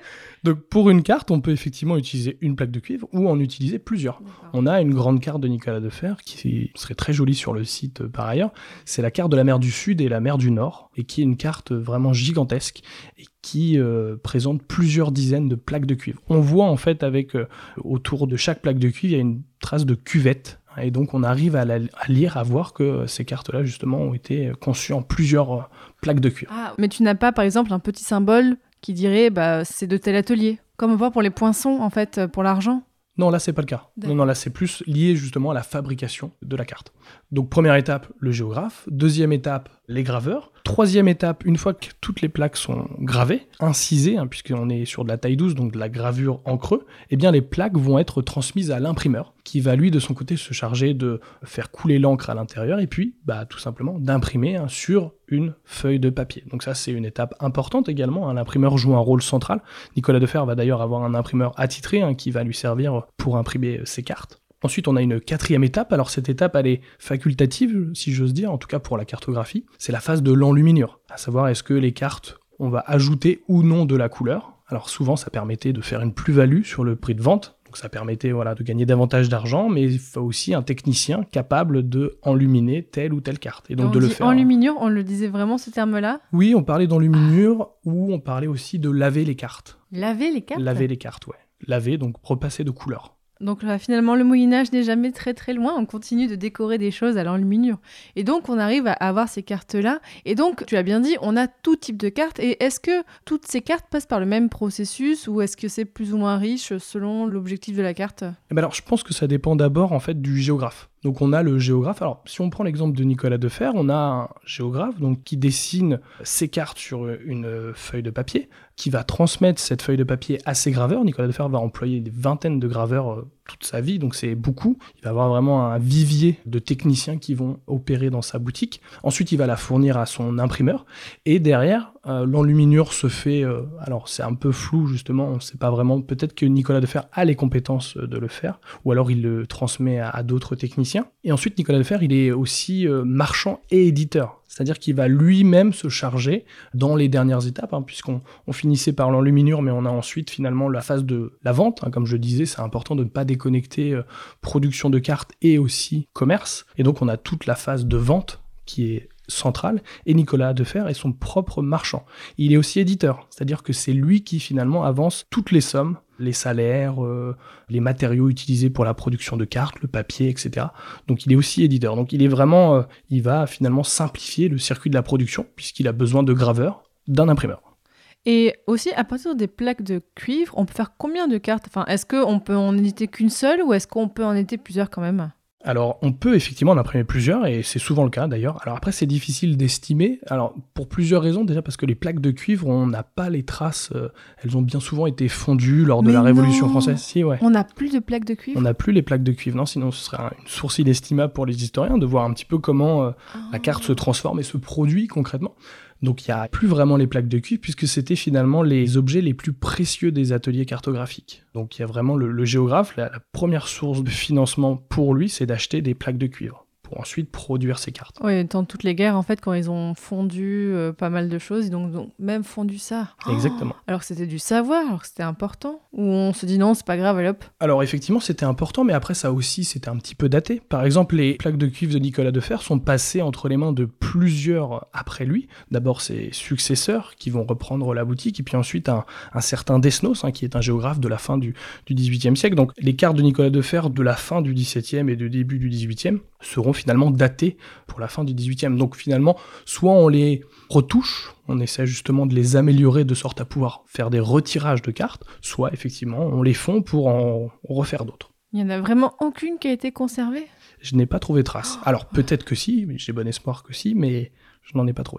Donc pour une carte, on peut effectivement utiliser une plaque de cuivre ou en utiliser plusieurs. D'accord. On a une grande carte de Nicolas Defert qui serait très jolie sur le site euh, par ailleurs. C'est la carte de la mer du Sud et la mer du Nord et qui est une carte vraiment gigantesque et qui euh, présente plusieurs dizaines de plaques de cuivre. On voit en fait avec euh, autour de chaque plaque de cuivre, il y a une trace de cuvette. Et donc on arrive à, la, à lire, à voir que ces cartes-là justement ont été conçues en plusieurs euh, plaques de cuivre. Ah, mais tu n'as pas, par exemple, un petit symbole qui dirait bah, c'est de tel atelier, comme on voit pour les poinçons, en fait, pour l'argent. Non, là, c'est pas le cas. D'accord. Non, non, là, c'est plus lié justement à la fabrication de la carte. Donc, première étape, le géographe. Deuxième étape, les graveurs. Troisième étape, une fois que toutes les plaques sont gravées, incisées, hein, puisqu'on est sur de la taille douce, donc de la gravure en creux, eh bien, les plaques vont être transmises à l'imprimeur, qui va, lui, de son côté, se charger de faire couler l'encre à l'intérieur, et puis, bah, tout simplement, d'imprimer hein, sur une feuille de papier. Donc ça, c'est une étape importante également. Hein. L'imprimeur joue un rôle central. Nicolas Defert va d'ailleurs avoir un imprimeur attitré hein, qui va lui servir pour imprimer ses cartes. Ensuite, on a une quatrième étape. Alors cette étape, elle est facultative, si j'ose dire, en tout cas pour la cartographie. C'est la phase de l'enluminure, à savoir est-ce que les cartes, on va ajouter ou non de la couleur. Alors souvent, ça permettait de faire une plus-value sur le prix de vente. Donc ça permettait voilà, de gagner davantage d'argent, mais il faut aussi un technicien capable de enluminer telle ou telle carte. Et donc on de le dit faire. enluminure, on le disait vraiment ce terme-là. Oui, on parlait d'enluminure ou on parlait aussi de laver les cartes. Laver les cartes. Laver les cartes, ouais. Laver, donc repasser de couleur. Donc là, finalement, le Moyen-Âge n'est jamais très très loin. On continue de décorer des choses à l'enluminure. Et donc, on arrive à avoir ces cartes-là. Et donc, tu as bien dit, on a tout type de cartes. Et est-ce que toutes ces cartes passent par le même processus ou est-ce que c'est plus ou moins riche selon l'objectif de la carte ? Eh ben alors, je pense que ça dépend d'abord en fait du géographe. Donc on a le géographe. Alors si on prend l'exemple de Nicolas Defert, on a un géographe donc qui dessine ses cartes sur une feuille de papier, qui va transmettre cette feuille de papier à ses graveurs. Nicolas Defert va employer des vingtaines de graveurs euh, toute sa vie, donc c'est beaucoup. Il va avoir vraiment un vivier de techniciens qui vont opérer dans sa boutique. Ensuite, il va la fournir à son imprimeur. Et derrière, euh, l'enluminure se fait... Euh, alors c'est un peu flou justement, on ne sait pas vraiment. Peut-être que Nicolas Defert a les compétences de le faire, ou alors il le transmet à, à d'autres techniciens. Et ensuite, Nicolas Defert, il est aussi euh, marchand et éditeur. C'est-à-dire qu'il va lui-même se charger dans les dernières étapes, hein, puisqu'on on finissait par l'enluminure, mais on a ensuite finalement la phase de la vente. Hein, comme je le disais, c'est important de ne pas déconnecter euh, production de cartes et aussi commerce. Et donc, on a toute la phase de vente qui est centrale, et Nicolas Defert est son propre marchand. Il est aussi éditeur, c'est-à-dire que c'est lui qui finalement avance toutes les sommes, les salaires, euh, les matériaux utilisés pour la production de cartes, le papier, et cetera. Donc il est aussi éditeur. Donc il est vraiment, euh, il va finalement simplifier le circuit de la production, puisqu'il a besoin de graveurs, d'un imprimeur. Et aussi, à partir des plaques de cuivre, on peut faire combien de cartes ? Enfin, est-ce qu'on peut en éditer qu'une seule ou est-ce qu'on peut en éditer plusieurs quand même ? Alors, on peut effectivement en imprimer plusieurs, et c'est souvent le cas d'ailleurs. Alors après, c'est difficile d'estimer, alors pour plusieurs raisons. Déjà parce que les plaques de cuivre, on n'a pas les traces, euh, elles ont bien souvent été fondues lors de Mais la Révolution non. française. Si, ouais. On n'a plus de plaques de cuivre ? On n'a plus les plaques de cuivre, non, sinon ce serait un- une source inestimable pour les historiens de voir un petit peu comment euh, la carte se transforme et se produit concrètement. Donc il n'y a plus vraiment les plaques de cuivre puisque c'était finalement les objets les plus précieux des ateliers cartographiques. Donc il y a vraiment le, le géographe, la, la première source de financement pour lui, c'est d'acheter des plaques de cuivre pour ensuite produire ses cartes. Oui, dans toutes les guerres, en fait, quand ils ont fondu euh, pas mal de choses, ils ont, ils ont même fondu ça. Exactement. Oh, alors que c'était du savoir, alors que c'était important. Ou on se dit non, c'est pas grave, allez hop. Alors effectivement, c'était important, mais après ça aussi, c'était un petit peu daté. Par exemple, les plaques de cuivre de Nicolas Defert sont passées entre les mains de plusieurs après lui. D'abord ses successeurs qui vont reprendre la boutique, et puis ensuite un, un certain Desnos, hein, qui est un géographe de la fin du, du dix-huitième siècle. Donc les cartes de Nicolas Defert de la fin du dix-septième et du début du dix-huitième seront finalement datées pour la fin du dix-huitième. Donc finalement, soit on les retouche, on essaie justement de les améliorer de sorte à pouvoir faire des retirages de cartes, soit effectivement on les fond pour en refaire d'autres. Il n'y en a vraiment aucune qui a été conservée ? Je n'ai pas trouvé trace. Alors peut-être que si, j'ai bon espoir que si, mais je n'en ai pas trouvé.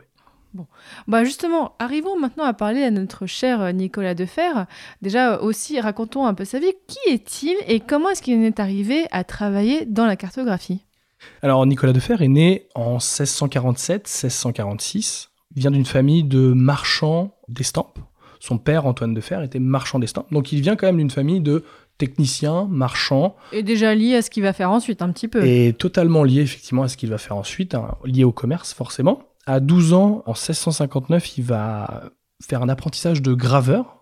Bah justement, arrivons maintenant à parler à notre cher Nicolas Defert. Déjà aussi, racontons un peu sa vie. Qui est-il et comment est-ce qu'il en est arrivé à travailler dans la cartographie ? Alors Nicolas Defert est né en seize cent quarante-sept seize cent quarante-six. Il vient d'une famille de marchands d'estampes. Son père, Antoine Defert, était marchand d'estampes. Donc il vient quand même d'une famille de techniciens, marchands. Et déjà lié à ce qu'il va faire ensuite, un petit peu. Et totalement lié effectivement à ce qu'il va faire ensuite, hein, lié au commerce forcément. À douze ans, en seize cent cinquante-neuf, il va faire un apprentissage de graveur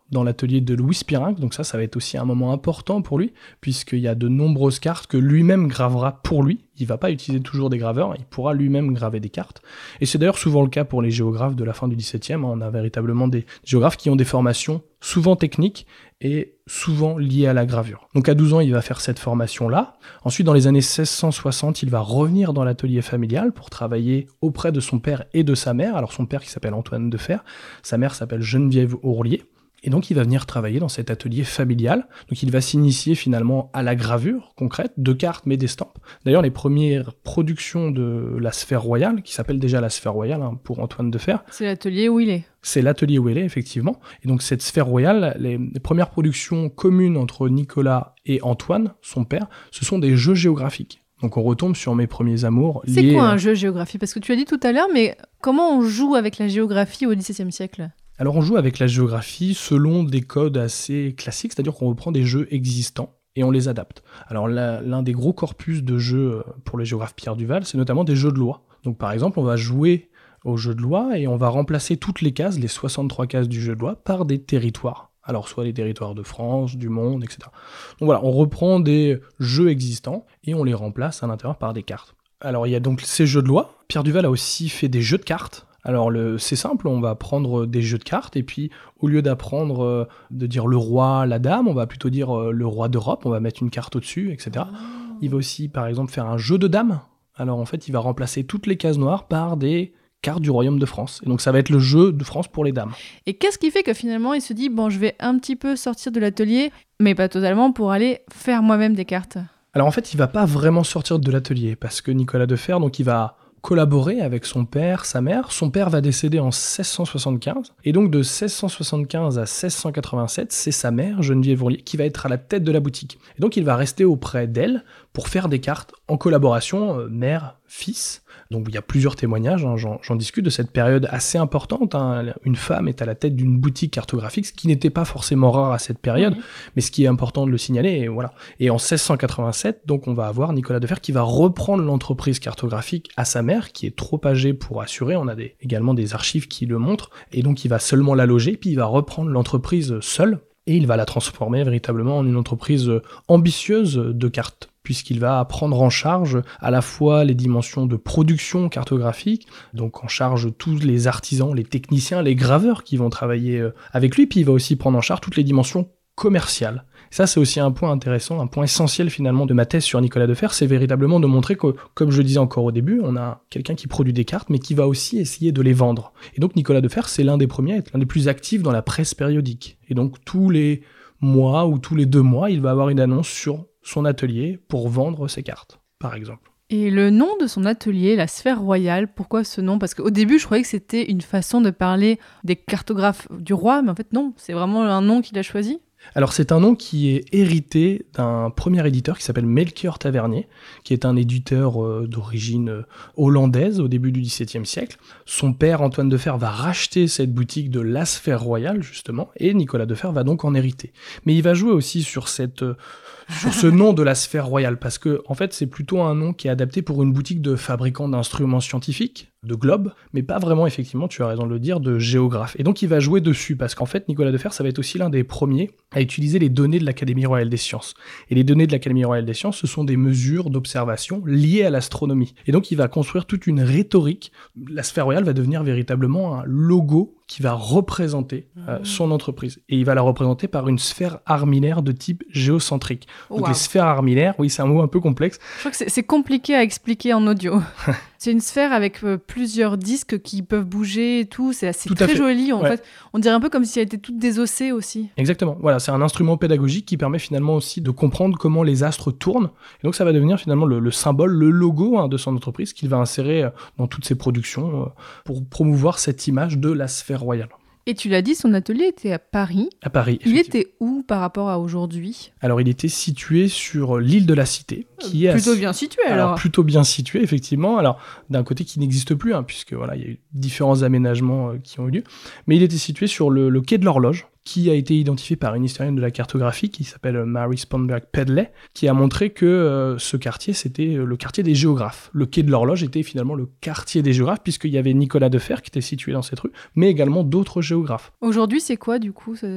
dans l'atelier de Louis Spirinck, donc ça, ça va être aussi un moment important pour lui, puisqu'il y a de nombreuses cartes que lui-même gravera pour lui. Il va pas utiliser toujours des graveurs, il pourra lui-même graver des cartes. Et c'est d'ailleurs souvent le cas pour les géographes de la fin du dix-septième. On a véritablement des géographes qui ont des formations souvent techniques et souvent liées à la gravure. Donc à douze ans, il va faire cette formation-là. Ensuite, dans les années seize cent soixante, il va revenir dans l'atelier familial pour travailler auprès de son père et de sa mère. Alors son père qui s'appelle Antoine Defer, sa mère s'appelle Geneviève Ourlier. Et donc, il va venir travailler dans cet atelier familial. Donc, il va s'initier finalement à la gravure concrète, de cartes, mais d'estampes. D'ailleurs, les premières productions de la Sphère Royale, qui s'appelle déjà la Sphère Royale hein, pour Antoine Defer. C'est l'atelier où il est. C'est l'atelier où il est, effectivement. Et donc, cette Sphère Royale, les, les premières productions communes entre Nicolas et Antoine, son père, ce sont des jeux géographiques. Donc, on retombe sur mes premiers amours. C'est liés... quoi un jeu géographie ? Parce que tu as dit tout à l'heure, mais comment on joue avec la géographie au dix-septième siècle ? Alors on joue avec la géographie selon des codes assez classiques, c'est-à-dire qu'on reprend des jeux existants et on les adapte. Alors la, l'un des gros corpus de jeux pour le géographe Pierre Duval, c'est notamment des jeux de loi. Donc par exemple, on va jouer au jeu de loi et on va remplacer toutes les cases, les soixante-trois cases du jeu de loi, par des territoires. Alors soit les territoires de France, du monde, et cetera. Donc voilà, on reprend des jeux existants et on les remplace à l'intérieur par des cartes. Alors il y a donc ces jeux de loi. Pierre Duval a aussi fait des jeux de cartes. Alors le, c'est simple, on va prendre des jeux de cartes et puis au lieu d'apprendre euh, de dire le roi, la dame, on va plutôt dire euh, le roi d'Europe, on va mettre une carte au-dessus, et cetera. Oh. Il va aussi par exemple faire un jeu de dames. Alors en fait il va remplacer toutes les cases noires par des cartes du royaume de France. Et donc ça va être le jeu de France pour les dames. Et qu'est-ce qui fait que finalement il se dit bon je vais un petit peu sortir de l'atelier, mais pas totalement, pour aller faire moi-même des cartes ? Alors en fait il va pas vraiment sortir de l'atelier parce que Nicolas Defer, donc il va collaborer avec son père, sa mère. Son père va décéder en seize cent soixante-quinze, et donc de seize cent soixante-quinze à seize cent quatre-vingt-sept, c'est sa mère, Geneviève Ourlier, qui va être à la tête de la boutique. Et donc il va rester auprès d'elle pour faire des cartes en collaboration euh, mère-fils. Donc il y a plusieurs témoignages, hein, j'en, j'en discute de cette période assez importante. Hein. Une femme est à la tête d'une boutique cartographique, ce qui n'était pas forcément rare à cette période, mmh. mais ce qui est important de le signaler, et voilà. Et en seize cent quatre-vingt-sept, donc on va avoir Nicolas Defer qui va reprendre l'entreprise cartographique à sa mère, qui est trop âgée pour assurer. On a des, également des archives qui le montrent, et donc il va seulement la loger, puis il va reprendre l'entreprise seul, et il va la transformer véritablement en une entreprise ambitieuse de cartes, puisqu'il va prendre en charge à la fois les dimensions de production cartographique, donc en charge tous les artisans, les techniciens, les graveurs qui vont travailler avec lui, puis il va aussi prendre en charge toutes les dimensions commerciales. Ça, c'est aussi un point intéressant, un point essentiel finalement de ma thèse sur Nicolas Defer, c'est véritablement de montrer que, comme je le disais encore au début, on a quelqu'un qui produit des cartes, mais qui va aussi essayer de les vendre. Et donc Nicolas Defer, c'est l'un des premiers à être l'un des plus actifs dans la presse périodique. Et donc tous les mois ou tous les deux mois, il va avoir une annonce sur son atelier pour vendre ses cartes, par exemple. Et le nom de son atelier, la Sphère Royale, pourquoi ce nom ? Parce qu'au début, je croyais que c'était une façon de parler des cartographes du roi, mais en fait non, c'est vraiment un nom qu'il a choisi ? Alors c'est un nom qui est hérité d'un premier éditeur qui s'appelle Melchior Tavernier, qui est un éditeur euh, d'origine euh, hollandaise au début du dix-septième siècle. Son père Antoine Defer va racheter cette boutique de la Sphère Royale justement, et Nicolas Defer va donc en hériter. Mais il va jouer aussi sur cette euh, sur ce nom de la Sphère Royale, parce que en fait c'est plutôt un nom qui est adapté pour une boutique de fabricants d'instruments scientifiques, de globes, mais pas vraiment, effectivement, tu as raison de le dire, de géographe. Et donc il va jouer dessus, parce qu'en fait Nicolas Defer, ça va être aussi l'un des premiers à utiliser les données de l'Académie royale des sciences. Et les données de l'Académie royale des sciences, ce sont des mesures d'observation liées à l'astronomie. Et donc il va construire toute une rhétorique. La Sphère Royale va devenir véritablement un logo qui va représenter euh, son entreprise. Et il va la représenter par une sphère armillaire de type géocentrique. Donc wow. Les sphères armillaires, oui, c'est un mot un peu complexe. Je crois que c'est, c'est compliqué à expliquer en audio. C'est une sphère avec euh, plusieurs disques qui peuvent bouger et tout. C'est, c'est très joli. En ouais. fait, on dirait un peu comme si elle était toute désossée aussi. Exactement. Voilà, c'est un instrument pédagogique qui permet finalement aussi de comprendre comment les astres tournent. Et donc ça va devenir finalement le, le symbole, le logo hein, de son entreprise qu'il va insérer euh, dans toutes ses productions euh, pour promouvoir cette image de la sphère royale. Et tu l'as dit, son atelier était à Paris. À Paris, Il était où par rapport à aujourd'hui ? Alors, il était situé sur l'île de la Cité, qui est plutôt assez... bien situé alors. alors. Plutôt bien situé, effectivement. Alors, d'un côté qui n'existe plus, hein, puisque voilà, il y a eu différents aménagements euh, qui ont eu lieu. Mais il était situé sur le, le quai de l'Horloge, qui a été identifié par une historienne de la cartographie qui s'appelle Mary Sponberg Pedley, qui a montré que euh, ce quartier, c'était le quartier des géographes. Le quai de l'Horloge était finalement le quartier des géographes, puisqu'il y avait Nicolas Defer qui était situé dans cette rue, mais également d'autres géographes. Aujourd'hui, c'est quoi du coup ce...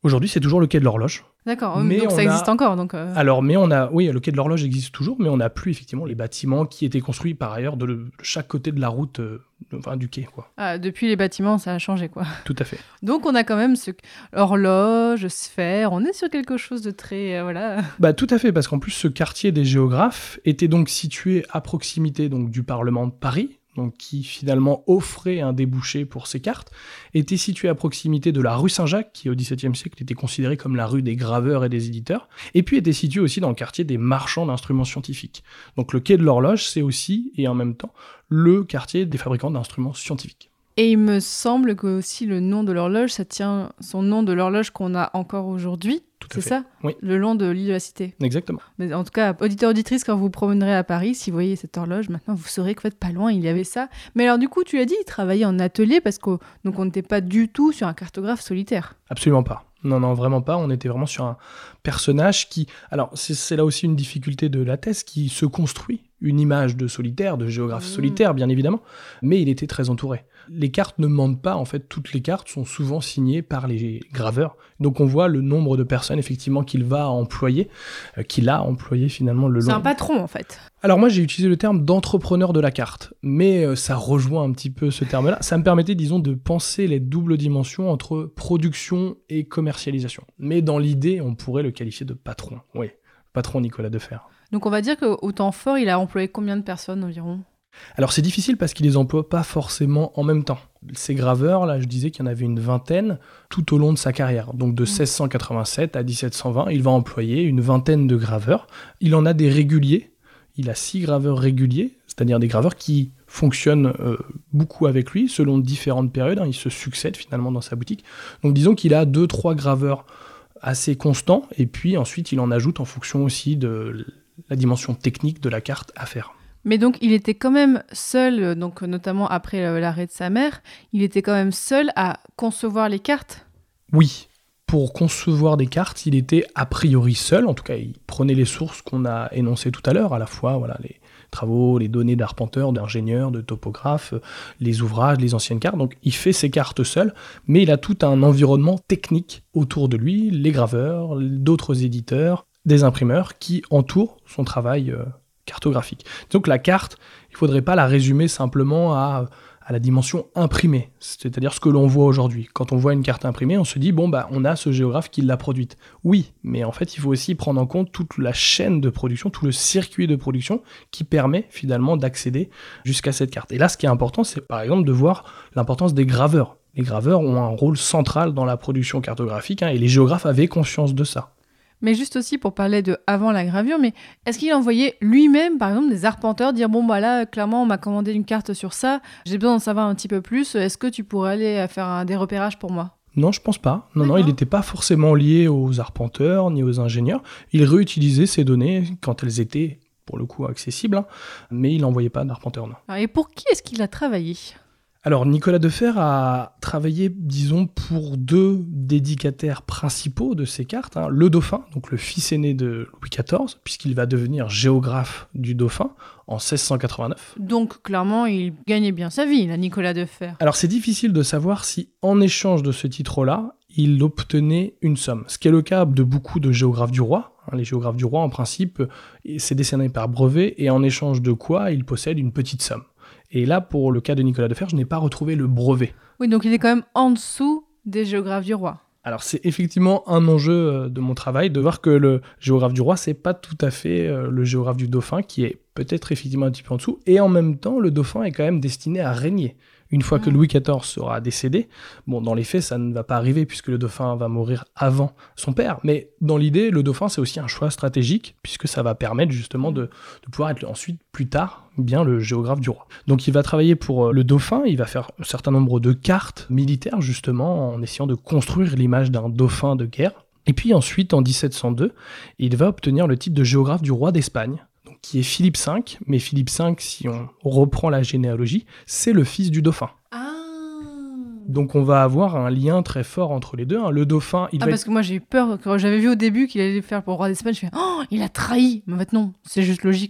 Aujourd'hui, c'est toujours le quai de l'Horloge. D'accord, Mais donc on ça a- existe encore. Donc, euh, Alors, mais on a, oui, le quai de l'Horloge existe toujours, mais on n'a plus effectivement les bâtiments qui étaient construits par ailleurs de, le- de chaque côté de la route, euh, enfin du quai, quoi. ah, depuis les bâtiments, ça a changé, quoi. Tout à fait. Donc on a quand même ce horloge, sphère, on est sur quelque chose de très... euh, voilà. Bah tout à fait, parce qu'en plus ce quartier des géographes était donc situé à proximité donc du Parlement de Paris, donc qui finalement offrait un débouché pour ces cartes, était situé à proximité de la rue Saint-Jacques, qui au XVIIe siècle était considérée comme la rue des graveurs et des éditeurs, et puis était situé aussi dans le quartier des marchands d'instruments scientifiques. Donc le quai de l'Horloge, c'est aussi, et en même temps, le quartier des fabricants d'instruments scientifiques. Et il me semble que aussi le nom de l'horloge, ça tient son nom de l'horloge qu'on a encore aujourd'hui. Tout à C'est fait. ça Oui. Le long de l'île de la Cité. Exactement. Mais en tout cas, auditeur auditrice, quand vous vous promènerez à Paris, si vous voyez cette horloge, maintenant vous saurez que fait pas loin, il y avait ça. Mais alors du coup, tu l'as dit, il travaillait en atelier parce qu'on donc on n'était pas du tout sur un cartographe solitaire. Absolument pas. Non, non, vraiment pas. On était vraiment sur un personnage qui... Alors, c'est, c'est là aussi une difficulté de la thèse, qui se construit une image de solitaire, de géographe Mmh. solitaire, bien évidemment, mais il était très entouré. Les cartes ne mentent pas, en fait, toutes les cartes sont souvent signées par les graveurs. Donc, on voit le nombre de personnes, effectivement, qu'il va employer, euh, qu'il a employé, finalement, le long... C'est un patron, en fait. Alors moi j'ai utilisé le terme d'entrepreneur de la carte, mais euh, ça rejoint un petit peu ce terme-là. Ça me permettait, disons, de penser les doubles dimensions entre production et commercialisation. Mais dans l'idée, on pourrait le qualifier de patron. Oui, patron Nicolas Defer. Donc on va dire qu'au temps fort, il a employé combien de personnes environ ? Alors c'est difficile parce qu'il les emploie pas forcément en même temps. Ces graveurs, là je disais qu'il y en avait une vingtaine tout au long de sa carrière. Donc de seize cent quatre-vingt-sept à dix-sept cent vingt, il va employer une vingtaine de graveurs. Il en a des réguliers. Il a six graveurs réguliers, c'est-à-dire des graveurs qui fonctionnent euh, beaucoup avec lui, selon différentes périodes. Hein, ils se succèdent finalement dans sa boutique. Donc disons qu'il a deux, trois graveurs assez constants, et puis ensuite il en ajoute en fonction aussi de la dimension technique de la carte à faire. Mais donc, il était quand même seul, euh, donc notamment après euh, l'arrêt de sa mère, il était quand même seul à concevoir les cartes. Oui, pour concevoir des cartes, il était a priori seul. En tout cas, il prenait les sources qu'on a énoncées tout à l'heure, à la fois voilà, les travaux, les données d'arpenteurs, d'ingénieurs, de topographes, les ouvrages, les anciennes cartes. Donc, il fait ses cartes seul, mais il a tout un environnement technique autour de lui, les graveurs, d'autres éditeurs, des imprimeurs qui entourent son travail euh, cartographique. Donc la carte, il ne faudrait pas la résumer simplement à, à la dimension imprimée, c'est-à-dire ce que l'on voit aujourd'hui. Quand on voit une carte imprimée, on se dit, bon, bah, on a ce géographe qui l'a produite. Oui, mais en fait, il faut aussi prendre en compte toute la chaîne de production, tout le circuit de production qui permet finalement d'accéder jusqu'à cette carte. Et là, ce qui est important, c'est par exemple de voir l'importance des graveurs. Les graveurs ont un rôle central dans la production cartographique, hein, et les géographes avaient conscience de ça. Mais juste aussi pour parler de avant la gravure, mais est-ce qu'il envoyait lui-même, par exemple, des arpenteurs dire bon bah là clairement on m'a commandé une carte sur ça, j'ai besoin d'en savoir un petit peu plus, est-ce que tu pourrais aller faire un, des repérages pour moi ? Non, je pense pas. Non, D'accord. non, il n'était pas forcément lié aux arpenteurs ni aux ingénieurs. Il réutilisait ces données quand elles étaient, pour le coup, accessibles, hein, mais il n'envoyait pas d'arpenteurs, non. Alors, et pour qui est-ce qu'il a travaillé ? Alors, Nicolas Defer a travaillé, disons, pour deux dédicataires principaux de ces cartes. Hein. Le Dauphin, donc le fils aîné de Louis quatorze, puisqu'il va devenir géographe du Dauphin en seize cent quatre-vingt-neuf. Donc clairement il gagnait bien sa vie, là, Nicolas Defer. Alors, c'est difficile de savoir si, en échange de ce titre-là, il obtenait une somme. Ce qui est le cas de beaucoup de géographes du roi. Hein. Les géographes du roi, en principe, c'est décerné par brevet, et en échange de quoi ils possèdent une petite somme. Et là, pour le cas de Nicolas Defer, je n'ai pas retrouvé le brevet. Oui, donc il est quand même en dessous des géographes du roi. Alors c'est effectivement un enjeu de mon travail de voir que le géographe du roi, c'est pas tout à fait le géographe du dauphin, qui est peut-être effectivement un petit peu en dessous, et en même temps, le dauphin est quand même destiné à régner. Une fois que Louis quatorze sera décédé, bon, dans les faits, ça ne va pas arriver puisque le dauphin va mourir avant son père, mais dans l'idée, le dauphin, c'est aussi un choix stratégique puisque ça va permettre justement de, de pouvoir être ensuite, plus tard, bien le géographe du roi. Donc il va travailler pour le dauphin, il va faire un certain nombre de cartes militaires justement en essayant de construire l'image d'un dauphin de guerre. Et puis ensuite, en dix-sept cent deux, il va obtenir le titre de géographe du roi d'Espagne, qui est Philippe cinq, mais Philippe cinq, si on reprend la généalogie, c'est le fils du dauphin. Ah. Donc on va avoir un lien très fort entre les deux. Hein. Le dauphin, il ah va parce être... que moi j'ai eu peur, quand j'avais vu au début qu'il allait faire pour le roi d'Espagne, je fais « Oh, il a trahi !» Mais en fait non, c'est juste logique quoi.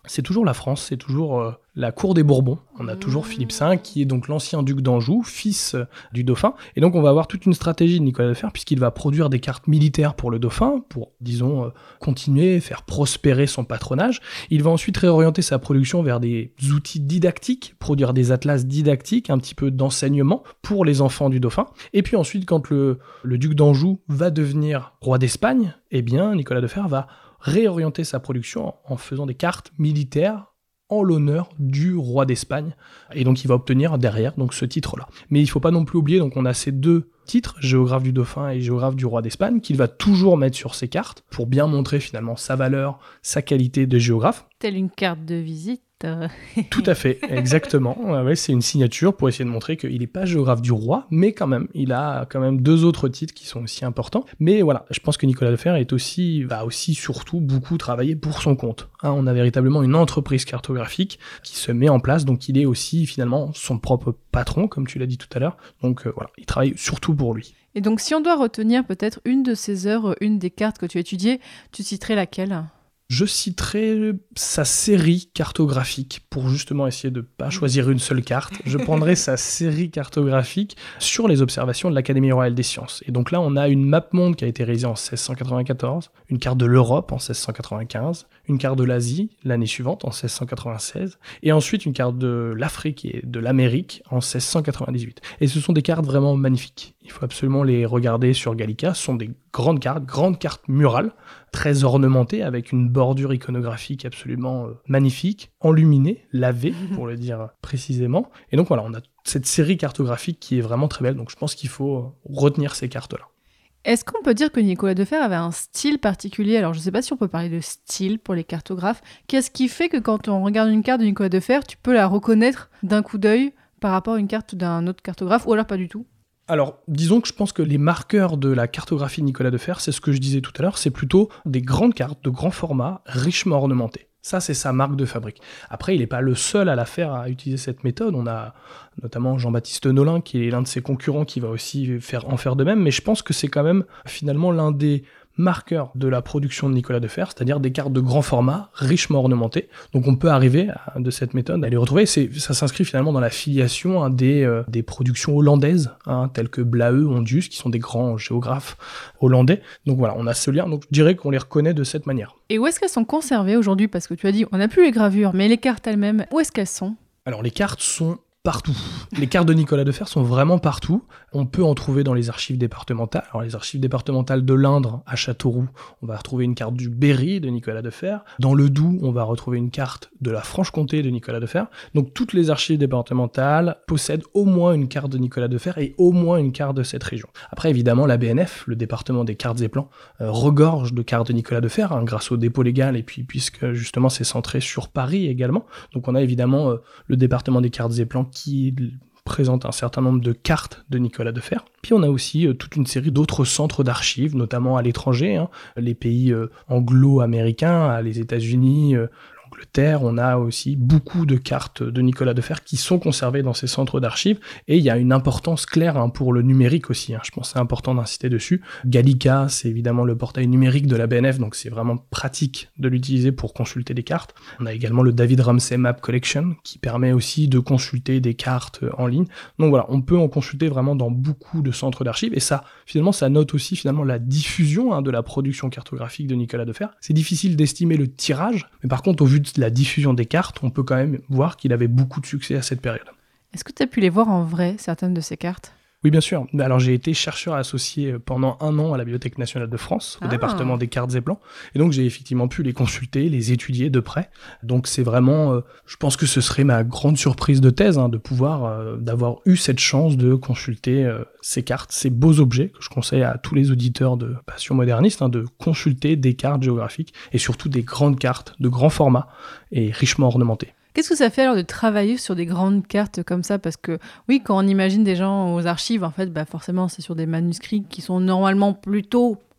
c'est toujours la France, c'est toujours euh, la cour des Bourbons. On a toujours Philippe cinq, qui est donc l'ancien duc d'Anjou, fils euh, du dauphin. Et donc on va avoir toute une stratégie de Nicolas de Fer, puisqu'il va produire des cartes militaires pour le dauphin, pour, disons, euh, continuer, faire prospérer son patronage. Il va ensuite réorienter sa production vers des outils didactiques, produire des atlas didactiques, un petit peu d'enseignement pour les enfants du dauphin. Et puis ensuite, quand le, le duc d'Anjou va devenir roi d'Espagne, eh bien, Nicolas de Fer va réorienter sa production en faisant des cartes militaires en l'honneur du roi d'Espagne. Et donc il va obtenir derrière donc ce titre-là. Mais il ne faut pas non plus oublier, donc on a ces deux titres, géographe du dauphin et géographe du roi d'Espagne, qu'il va toujours mettre sur ses cartes pour bien montrer finalement sa valeur, sa qualité de géographe. Telle une carte de visite. Tout à fait, exactement. Ouais, ouais, c'est une signature pour essayer de montrer qu'il n'est pas géographe du roi, mais quand même, il a quand même deux autres titres qui sont aussi importants. Mais voilà, je pense que Nicolas de Fer est aussi, va aussi surtout beaucoup travailler pour son compte. Hein, on a véritablement une entreprise cartographique qui se met en place, donc il est aussi finalement son propre patron, comme tu l'as dit tout à l'heure. Donc euh, voilà, il travaille surtout pour lui. Et donc si on doit retenir peut-être une de ces heures, une des cartes que tu as étudiées, tu citerais laquelle ? Je citerai sa série cartographique pour justement essayer de ne pas choisir une seule carte. Je prendrai sa série cartographique sur les observations de l'Académie royale des sciences. Et donc là, on a une map monde qui a été réalisée en seize cent quatre-vingt-quatorze, une carte de l'Europe en seize cent quatre-vingt-quinze, une carte de l'Asie l'année suivante en seize cent quatre-vingt-seize, et ensuite une carte de l'Afrique et de l'Amérique en seize cent quatre-vingt-dix-huit. Et ce sont des cartes vraiment magnifiques. Il faut absolument les regarder sur Gallica. Ce sont des grandes cartes, grandes cartes murales, très ornementées, avec une bordure iconographique absolument euh, magnifique, enluminée, lavée, pour le dire précisément. Et donc voilà, on a cette série cartographique qui est vraiment très belle. Donc je pense qu'il faut retenir ces cartes-là. Est-ce qu'on peut dire que Nicolas de Fer avait un style particulier ? Alors je ne sais pas si on peut parler de style pour les cartographes. Qu'est-ce qui fait que quand on regarde une carte de Nicolas de Fer, tu peux la reconnaître d'un coup d'œil par rapport à une carte d'un autre cartographe, ou alors pas du tout ? Alors, disons que je pense que les marqueurs de la cartographie de Nicolas de Fer, c'est ce que je disais tout à l'heure, c'est plutôt des grandes cartes de grand format, richement ornementées. Ça, c'est sa marque de fabrique. Après, il n'est pas le seul à la faire, à utiliser cette méthode. On a notamment Jean-Baptiste Nolin, qui est l'un de ses concurrents, qui va aussi faire, en faire de même. Mais je pense que c'est quand même, finalement, l'un des marqueur de la production de Nicolas de Fer, c'est-à-dire des cartes de grand format, richement ornementées. Donc on peut arriver à, de cette méthode à les retrouver. C'est, ça s'inscrit finalement dans la filiation hein, des, euh, des productions hollandaises, hein, telles que Blaeu, Hondius, qui sont des grands géographes hollandais. Donc voilà, on a ce lien. Donc je dirais qu'on les reconnaît de cette manière. Et où est-ce qu'elles sont conservées aujourd'hui ? Parce que tu as dit, on n'a plus les gravures, mais les cartes elles-mêmes, où est-ce qu'elles sont ? Alors les cartes sont partout. Les cartes de Nicolas de Fer sont vraiment partout. On peut en trouver dans les archives départementales. Alors les archives départementales de l'Indre à Châteauroux, on va retrouver une carte du Berry de Nicolas de Fer. Dans le Doubs, on va retrouver une carte de la Franche-Comté de Nicolas de Fer. Donc toutes les archives départementales possèdent au moins une carte de Nicolas de Fer et au moins une carte de cette région. Après évidemment la B N F, le département des cartes et plans, euh, regorge de cartes de Nicolas de Fer hein, grâce au dépôt légal et puis puisque justement c'est centré sur Paris également. Donc on a évidemment euh, le département des cartes et plans qui présente un certain nombre de cartes de Nicolas de Fer. Puis on a aussi euh, toute une série d'autres centres d'archives, notamment à l'étranger, hein, les pays euh, anglo-américains, les États-Unis, euh, l'Angleterre. On a aussi beaucoup de cartes de Nicolas de Fer qui sont conservées dans ces centres d'archives, et il y a une importance claire hein, pour le numérique aussi, hein. Je pense que c'est important d'insister dessus. Gallica, c'est évidemment le portail numérique de la B N F, donc c'est vraiment pratique de l'utiliser pour consulter des cartes. On a également le David Ramsay Map Collection, qui permet aussi de consulter des cartes en ligne. Donc voilà, on peut en consulter vraiment dans beaucoup de centres d'archives, et ça, finalement, ça note aussi finalement la diffusion hein, de la production cartographique de Nicolas de Fer. C'est difficile d'estimer le tirage, mais par contre, au vu de la diffusion des cartes, on peut quand même voir qu'il avait beaucoup de succès à cette période. Est-ce que tu as pu les voir en vrai, certaines de ces cartes ? Oui, bien sûr. Alors, j'ai été chercheur associé pendant un an à la Bibliothèque nationale de France, au ah. département des cartes et plans. Et donc, j'ai effectivement pu les consulter, les étudier de près. Donc, c'est vraiment, euh, je pense que ce serait ma grande surprise de thèse, hein, de pouvoir, euh, d'avoir eu cette chance de consulter euh, ces cartes, ces beaux objets que je conseille à tous les auditeurs de Passion moderniste, hein, de consulter des cartes géographiques et surtout des grandes cartes de grand format et richement ornementées. Qu'est-ce que ça fait alors de travailler sur des grandes cartes comme ça ? Parce que oui, quand on imagine des gens aux archives, en fait, bah forcément, c'est sur des manuscrits qui sont normalement plutôt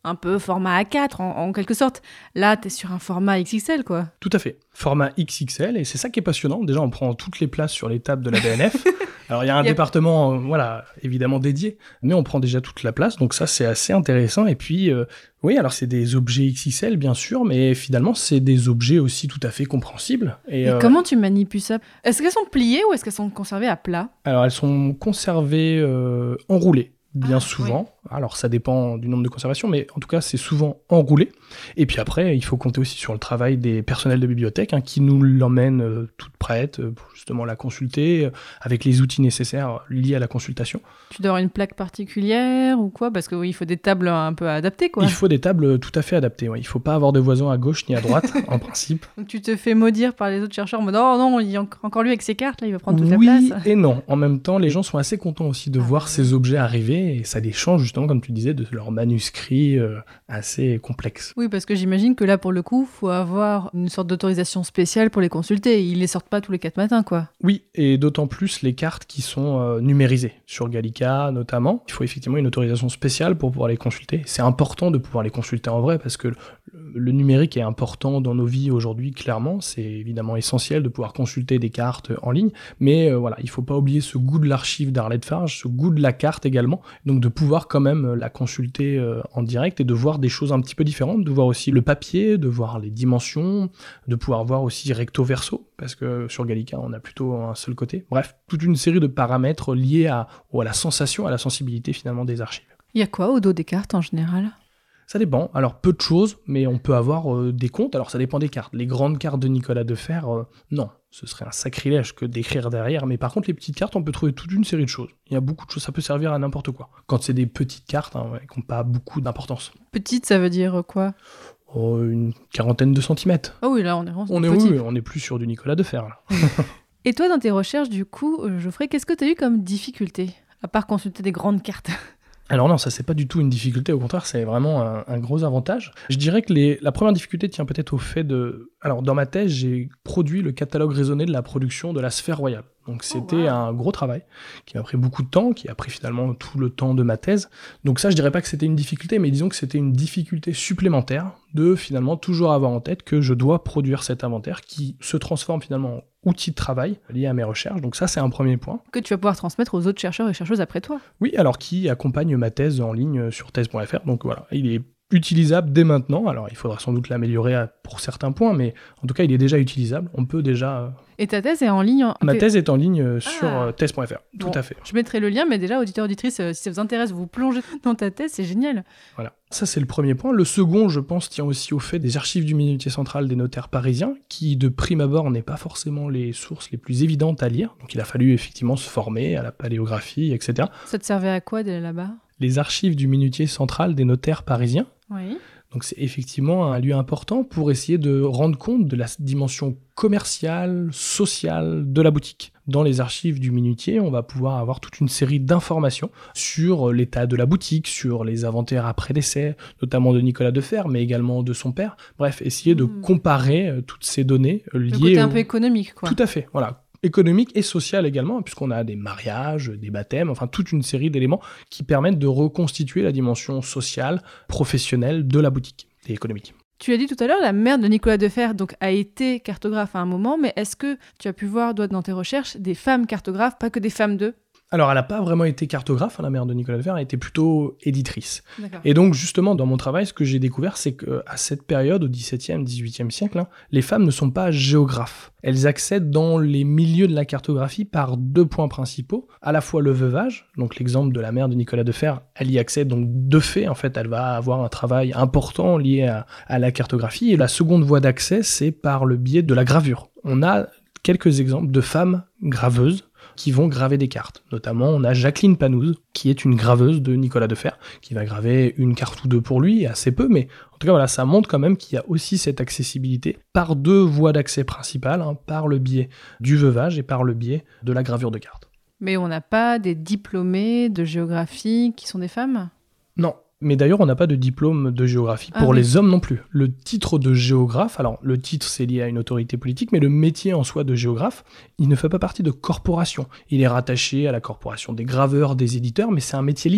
un peu format A quatre en, en quelque sorte. Là, t'es sur un format X X L, quoi. Tout à fait. Format X X L, et c'est ça qui est passionnant. Déjà, on prend toutes les places sur les tables de la B N F. Alors, il y a un Yep. département, euh, voilà, évidemment dédié, mais on prend déjà toute la place, donc ça, c'est assez intéressant. Et puis, euh, oui, alors c'est des objets X X L, bien sûr, mais finalement, c'est des objets aussi tout à fait compréhensibles. Et, Et euh, comment tu manipules ça? Est-ce qu'elles sont pliées ou est-ce qu'elles sont conservées à plat? alors, elles sont conservées euh, enroulées, bien Ah, souvent. Alors, ça dépend du nombre de conservation, mais en tout cas, c'est souvent enroulé. Et puis après, il faut compter aussi sur le travail des personnels de bibliothèque, hein, qui nous l'emmènent euh, toute prête euh, pour justement la consulter, euh, avec les outils nécessaires liés à la consultation. Tu dois avoir une plaque particulière ou quoi? Parce que oui, il faut des tables un peu adaptées, quoi. Il faut des tables tout à fait adaptées. Ouais. Il ne faut pas avoir de voisins à gauche ni à droite, en principe. Donc tu te fais maudire par les autres chercheurs en mode oh non, il y a encore lui avec ses cartes, là, il va prendre toute Oui la place. et non. En même temps, les gens sont assez contents aussi de Ah, voir ouais. ces objets arriver, et ça les change justement, comme tu disais, de leurs manuscrits euh, assez complexes. Oui, parce que j'imagine que là, pour le coup, faut avoir une sorte d'autorisation spéciale pour les consulter. Ils les sortent pas tous les quatre matins, quoi. Oui, et d'autant plus les cartes qui sont euh, numérisées, sur Gallica notamment. Il faut effectivement une autorisation spéciale pour pouvoir les consulter. C'est important de pouvoir les consulter en vrai, parce que le, le numérique est important dans nos vies aujourd'hui, clairement. C'est évidemment essentiel de pouvoir consulter des cartes en ligne, mais euh, voilà, il faut pas oublier ce goût de l'archive d'Arlette Farge, ce goût de la carte également, donc de pouvoir quand même la consulter euh, en direct et de voir des choses un petit peu différentes, de voir aussi le papier, de voir les dimensions, de pouvoir voir aussi recto verso, parce que sur Gallica on a plutôt un seul côté. Bref, toute une série de paramètres liés à, à la sensation, à la sensibilité finalement des archives. Il y a quoi au dos des cartes en général? Ça dépend. Alors, peu de choses, mais on peut avoir euh, des comptes. Alors, ça dépend des cartes. Les grandes cartes de Nicolas Defer, euh, non. Ce serait un sacrilège que d'écrire derrière. Mais par contre, les petites cartes, on peut trouver toute une série de choses. Il y a beaucoup de choses. Ça peut servir à n'importe quoi. Quand c'est des petites cartes, hein, ouais, qui n'ont pas beaucoup d'importance. Petite, ça veut dire quoi? Oh, une quarantaine de centimètres. Oh oui, là, on est vraiment On est, petit. oui, on est plus sur du Nicolas Defer, là. Et toi, dans tes recherches, du coup, euh, Geoffrey, qu'est-ce que tu as eu comme difficulté? À part consulter des grandes cartes. Alors non, ça c'est pas du tout une difficulté, au contraire, c'est vraiment un, un gros avantage. Je dirais que les, la première difficulté tient peut-être au fait de... Alors dans ma thèse, j'ai produit le catalogue raisonné de la production de la Sphère Royale. Donc c'était Oh, wow. un gros travail qui m'a pris beaucoup de temps, qui a pris finalement tout le temps de ma thèse. Donc ça, je dirais pas que c'était une difficulté, mais disons que c'était une difficulté supplémentaire de finalement toujours avoir en tête que je dois produire cet inventaire qui se transforme finalement en outil de travail lié à mes recherches. Donc ça, c'est un premier point. Que tu vas pouvoir transmettre aux autres chercheurs et chercheuses après toi. Oui, alors qui accompagne ma thèse en ligne sur thèse point f r. Donc voilà, il est utilisable dès maintenant. Alors il faudra sans doute l'améliorer à- pour certains points, mais en tout cas, il est déjà utilisable. On peut déjà... euh, Et ta thèse est en ligne en... Ma t'es- thèse est en ligne euh, sur Ah. euh, thèse point f r. Tout Bon. à fait. Je mettrai le lien, mais déjà, auditeurs, auditrices, euh, si ça vous intéresse, vous vous plongez dans ta thèse, c'est génial. Voilà. Ça, c'est le premier point. Le second, je pense, tient aussi au fait des archives du Minutier central des notaires parisiens, qui, de prime abord, n'est pas forcément les sources les plus évidentes à lire. Donc il a fallu effectivement se former à la paléographie, et cetera. Ça te servait à quoi d'aller là-bas? Les archives du Minutier central des notaires parisiens. Oui. Donc c'est effectivement un lieu important pour essayer de rendre compte de la dimension commerciale, sociale de la boutique. Dans les archives du Minutier, on va pouvoir avoir toute une série d'informations sur l'état de la boutique, sur les inventaires après décès, notamment de Nicolas Defer, mais également de son père. Bref, essayer de Mmh. comparer euh, toutes ces données euh, Le liées côté un au- peu économique, quoi. Tout à fait, voilà. Économique et social également, puisqu'on a des mariages, des baptêmes, enfin toute une série d'éléments qui permettent de reconstituer la dimension sociale, professionnelle de la boutique et économique. Tu l'as dit tout à l'heure, la mère de Nicolas Defer donc, a été cartographe à un moment, mais est-ce que tu as pu voir, toi, dans tes recherches, des femmes cartographes, pas que des femmes d'eux? Alors, elle n'a pas vraiment été cartographe, hein, la mère de Nicolas Defer, elle a été plutôt éditrice. D'accord. Et donc, justement, dans mon travail, ce que j'ai découvert, c'est qu'à cette période, au dix-septième, dix-huitième siècle, hein, les femmes ne sont pas géographes. Elles accèdent dans les milieux de la cartographie par deux points principaux. À la fois le veuvage, donc l'exemple de la mère de Nicolas Defer, elle y accède donc de fait, en fait, elle va avoir un travail important lié à, à la cartographie. Et la seconde voie d'accès, c'est par le biais de la gravure. On a quelques exemples de femmes graveuses qui vont graver des cartes. Notamment, on a Jacqueline Panouze, qui est une graveuse de Nicolas Defer, qui va graver une carte ou deux pour lui, assez peu, mais en tout cas, voilà, ça montre quand même qu'il y a aussi cette accessibilité par deux voies d'accès principales, hein, par le biais du veuvage et par le biais de la gravure de cartes. Mais on n'a pas des diplômés de géographie qui sont des femmes? Non. Mais d'ailleurs, on n'a pas de diplôme de géographie pour Ah oui. les hommes non plus. Le titre de géographe, alors le titre c'est lié à une autorité politique, mais le métier en soi de géographe, il ne fait pas partie de corporation. Il est rattaché à la corporation des graveurs, des éditeurs, mais c'est un métier libre.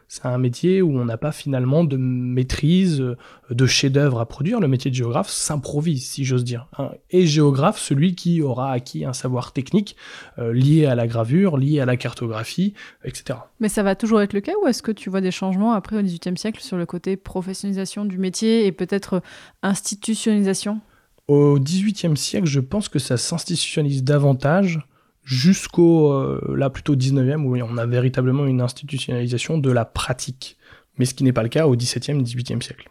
C'est un métier où on n'a pas finalement de maîtrise, de chef-d'œuvre à produire. Le métier de géographe s'improvise, si j'ose dire. Hein. Et géographe, celui qui aura acquis un savoir technique euh, lié à la gravure, lié à la cartographie, et cetera. Mais ça va toujours être le cas, ou est-ce que tu vois des changements après au dix-huitième siècle sur le côté professionnalisation du métier et peut-être institutionnalisation ? Au dix-huitième siècle, je pense que ça s'institutionnalise davantage jusqu'au, euh, là plutôt dix-neuvième, où on a véritablement une institutionnalisation de la pratique. Mais ce qui n'est pas le cas au dix-septième et dix-huitième siècle.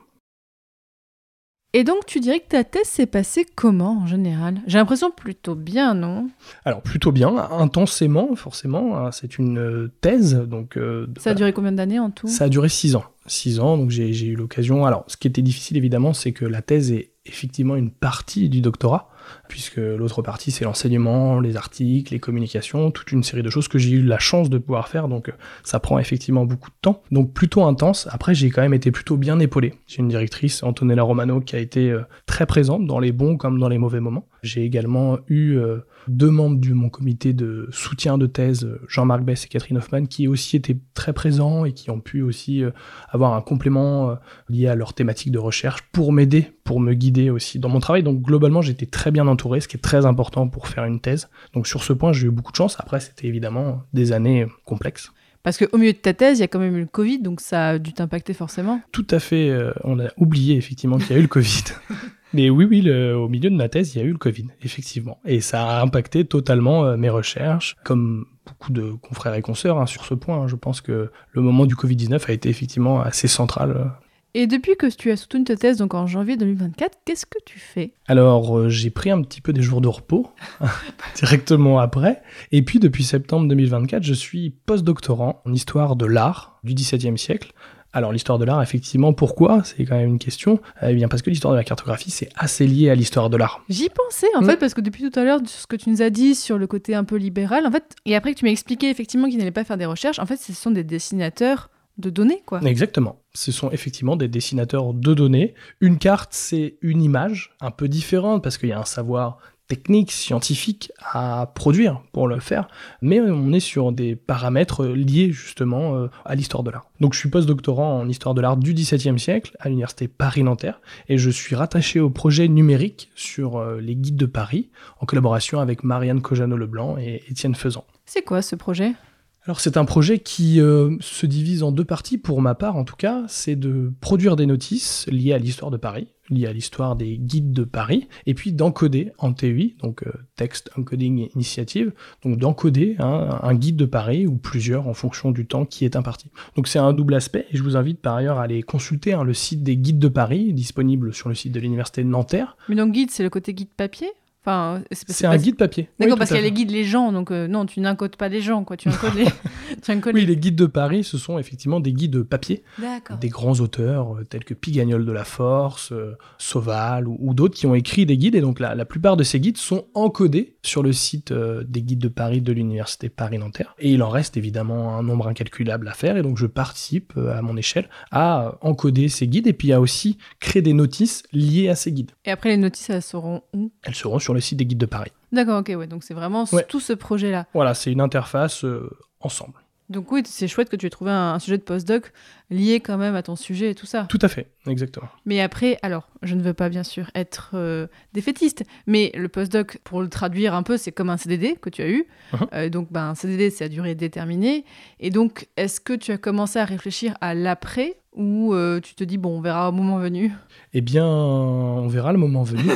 Et donc, tu dirais que ta thèse s'est passée comment, en général ? J'ai l'impression plutôt bien, non ? Alors, plutôt bien, intensément, forcément. Hein, c'est une thèse, donc... Euh, ça a duré combien d'années en tout ? Ça a duré six ans. Six ans, donc j'ai, j'ai eu l'occasion... Alors, ce qui était difficile, évidemment, c'est que la thèse est effectivement une partie du doctorat, puisque l'autre partie, c'est l'enseignement, les articles, les communications, toute une série de choses que j'ai eu la chance de pouvoir faire, donc ça prend effectivement beaucoup de temps. Donc plutôt intense. Après, j'ai quand même été plutôt bien épaulé. J'ai une directrice, Antonella Romano, qui a été euh, très présente dans les bons comme dans les mauvais moments. J'ai également eu euh, deux membres de mon comité de soutien de thèse, Jean-Marc Bess et Catherine Hoffman, qui aussi étaient très présents et qui ont pu aussi euh, avoir un complément euh, lié à leur thématique de recherche pour m'aider, pour me guider aussi dans mon travail. Donc globalement, j'étais très bien entouré, ce qui est très important pour faire une thèse. Donc sur ce point, j'ai eu beaucoup de chance. Après, c'était évidemment des années complexes. Parce qu'au milieu de ta thèse, il y a quand même eu le Covid, donc ça a dû t'impacter forcément. Tout à fait. Euh, on a oublié effectivement qu'il y a eu le Covid. Mais oui, oui, le, au milieu de ma thèse, il y a eu le Covid, effectivement. Et ça a impacté totalement euh, mes recherches, comme beaucoup de confrères et consoeurs hein, sur ce point. Hein. Je pense que le moment du covid dix-neuf a été effectivement assez central. Euh, Et depuis que tu as soutenu ta thèse, donc en janvier deux mille vingt-quatre, qu'est-ce que tu fais ? Alors, euh, j'ai pris un petit peu des jours de repos, directement après. Et puis, depuis septembre deux mille vingt-quatre, je suis post-doctorant en histoire de l'art du dix-septième siècle. Alors, l'histoire de l'art, effectivement, pourquoi ? C'est quand même une question. Eh bien, parce que l'histoire de la cartographie, c'est assez lié à l'histoire de l'art. J'y pensais, en mmh. fait, parce que depuis tout à l'heure, ce que tu nous as dit sur le côté un peu libéral, en fait, et après que tu m'as expliqué, effectivement, qu'ils n'allaient pas faire des recherches, en fait, ce sont des dessinateurs de données, quoi. Exactement. Ce sont effectivement des dessinateurs de données. Une carte, c'est une image un peu différente parce qu'il y a un savoir technique, scientifique à produire pour le faire, mais on est sur des paramètres liés justement euh, à l'histoire de l'art. Donc je suis post-doctorant en histoire de l'art du dix-septième siècle à l'université Paris-Nanterre et je suis rattaché au projet numérique sur euh, les guides de Paris en collaboration avec Marianne Cojano-Leblanc et Étienne Faisan. C'est quoi ce projet ? Alors c'est un projet qui euh, se divise en deux parties, pour ma part en tout cas, c'est de produire des notices liées à l'histoire de Paris, liées à l'histoire des guides de Paris, et puis d'encoder en T E I, donc euh, Text Encoding Initiative, donc d'encoder hein, un guide de Paris, ou plusieurs en fonction du temps qui est imparti. Donc c'est un double aspect, et je vous invite par ailleurs à aller consulter hein, le site des guides de Paris, disponible sur le site de l'université de Nanterre. Mais donc guide, c'est le côté guide papier ? Enfin, c'est, c'est un guide papier. D'accord, oui, parce qu'il y a les guides les gens, donc euh, non, tu n'encodes pas les gens, quoi. Tu encodes les. tu encodes oui, les... les guides de Paris, ce sont effectivement des guides papier. D'accord. Des grands auteurs euh, tels que Pigagnol de la Force, euh, Sauval ou, ou d'autres qui ont écrit des guides. Et donc la, la plupart de ces guides sont encodés sur le site euh, des guides de Paris de l'université Paris-Nanterre. Et il en reste évidemment un nombre incalculable à faire. Et donc je participe euh, à mon échelle à encoder ces guides et puis à aussi créer des notices liées à ces guides. Et après, les notices, elles seront où ? Elles seront sur le site des guides de Paris. D'accord, ok, ouais, donc c'est vraiment ouais. tout ce projet-là. Voilà, c'est une interface euh, ensemble. Donc oui, c'est chouette que tu aies trouvé un, un sujet de postdoc lié quand même à ton sujet et tout ça. Tout à fait, exactement. Mais après, alors, je ne veux pas bien sûr être euh, défaitiste, mais le postdoc, pour le traduire un peu, c'est comme un C D D que tu as eu. Uh-huh. Euh, donc ben, un C D D, c'est à durée déterminée. Et donc, est-ce que tu as commencé à réfléchir à l'après ou euh, tu te dis, bon, on verra au moment venu ? Eh bien, on verra le moment venu.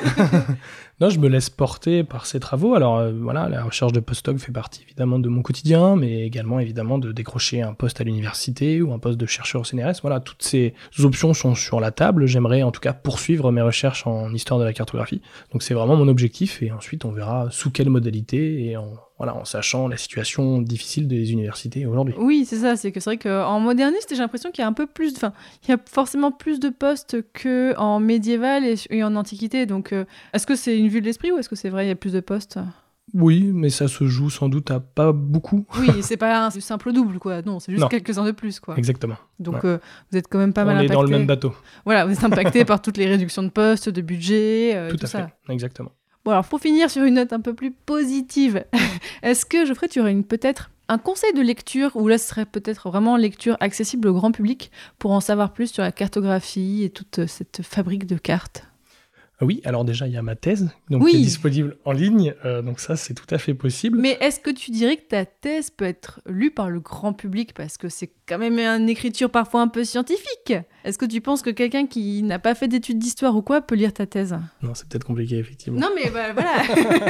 Non, je me laisse porter par ces travaux. Alors euh, voilà, la recherche de postdoc fait partie évidemment de mon quotidien, mais également évidemment de décrocher un poste à l'université ou un poste de chercheur au C N R S. Voilà, toutes ces options sont sur la table. J'aimerais en tout cas poursuivre mes recherches en histoire de la cartographie. Donc c'est vraiment mon objectif et ensuite on verra sous quelle modalité et en... Voilà, en sachant la situation difficile des universités aujourd'hui. Oui, c'est ça. C'est que c'est vrai qu'en moderniste, j'ai l'impression qu'il y a un peu plus, enfin, il y a forcément plus de postes que en médiéval et, et en antiquité. Donc, euh, est-ce que c'est une vue de l'esprit ou est-ce que c'est vrai, il y a plus de postes ? Oui, mais ça se joue sans doute à pas beaucoup. Oui, c'est pas un simple double, quoi. Non, c'est juste non. quelques-uns de plus, quoi. Exactement. Donc, ouais. euh, vous êtes quand même pas On mal impacté. On est dans le même bateau. Voilà, vous êtes impacté par toutes les réductions de postes, de budget, euh, tout, tout à ça. fait, exactement. Bon, alors pour finir sur une note un peu plus positive, est-ce que, Geoffrey, tu aurais une, peut-être Un conseil de lecture, où là ce serait peut-être vraiment lecture accessible au grand public pour en savoir plus sur la cartographie et toute cette fabrique de cartes. Oui, alors déjà, il y a ma thèse, donc Oui. qui est disponible en ligne, euh, donc ça, c'est tout à fait possible. Mais est-ce que tu dirais que ta thèse peut être lue par le grand public, parce que c'est quand même une écriture parfois un peu scientifique? Est-ce que tu penses que quelqu'un qui n'a pas fait d'études d'histoire ou quoi peut lire ta thèse? Non, c'est peut-être compliqué, effectivement. Non, mais bah, voilà.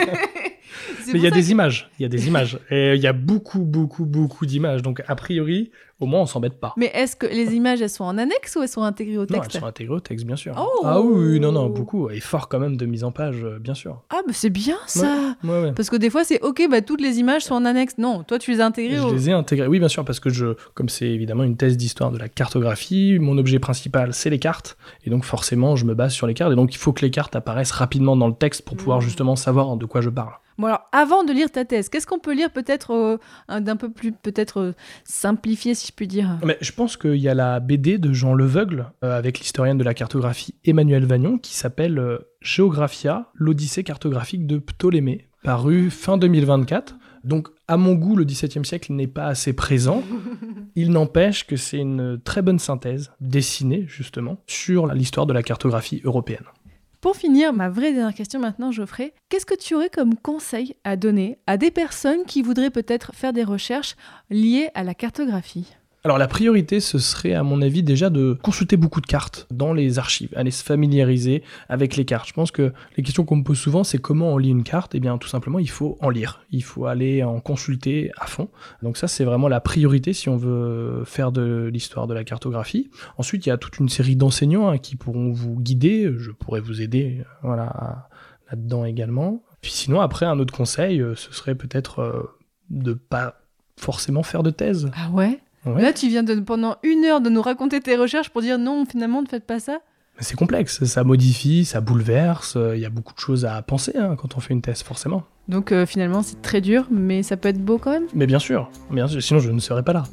C'est Mais il pour y a ça des que- images, il y a des images. Et il y a beaucoup, beaucoup, beaucoup d'images. Donc, a priori, au moins, on s'embête pas. Mais est-ce que les images, elles sont en annexe ou elles sont intégrées au Non, texte? elles sont intégrées au texte, bien sûr. Oh. Ah oui, non, non, beaucoup. Et fort quand même de mise en page, euh, bien sûr. Ah, mais c'est bien ça. Ouais, ouais. Parce que des fois, c'est ok, bah, toutes les images sont en annexe. Non, toi, tu les as intégrées Je au... les ai intégrées, oui, bien sûr, parce que je, comme c'est évidemment une thèse d'histoire de la cartographie, mon objet principal, c'est les cartes. Et donc, forcément, je me base sur les cartes. Et donc, il faut que les cartes apparaissent rapidement dans le texte pour pouvoir Mmh. justement savoir de quoi je parle. Bon, alors, avant de lire ta thèse, qu'est-ce qu'on peut lire peut-être euh, un- d'un peu plus, peut-être euh, simplifié, si je puis dire? Mais je pense qu'il y a la B D de Jean Leveugle, euh, avec l'historienne de la cartographie Emmanuel Vagnon, qui s'appelle euh, Géographia, l'Odyssée cartographique de Ptolémée, paru fin deux mille vingt-quatre. Donc, à mon goût, le dix-septième siècle n'est pas assez présent. Il n'empêche que c'est une très bonne synthèse, dessinée justement, sur l'histoire de la cartographie européenne. Pour finir, ma vraie dernière question maintenant, Geoffrey, qu'est-ce que tu aurais comme conseil à donner à des personnes qui voudraient peut-être faire des recherches liées à la cartographie? Alors la priorité, ce serait à mon avis déjà de consulter beaucoup de cartes dans les archives, aller se familiariser avec les cartes. Je pense que les questions qu'on me pose souvent, c'est comment on lit une carte. Eh bien tout simplement, il faut en lire, il faut aller en consulter à fond. Donc ça, c'est vraiment la priorité si on veut faire de l'histoire de la cartographie. Ensuite, il y a toute une série d'enseignants hein, qui pourront vous guider, je pourrais vous aider voilà, là-dedans également. Puis sinon, après, un autre conseil, ce serait peut-être euh, de pas forcément faire de thèse. Ah ouais? Ouais. Là, tu viens de, pendant une heure de nous raconter tes recherches pour dire non, finalement, ne faites pas ça. C'est complexe, ça modifie, ça bouleverse, il euh, y a beaucoup de choses à penser hein, quand on fait une thèse, forcément. Donc euh, finalement, c'est très dur, mais ça peut être beau quand même. Mais bien sûr, bien sûr, sinon je ne serais pas là.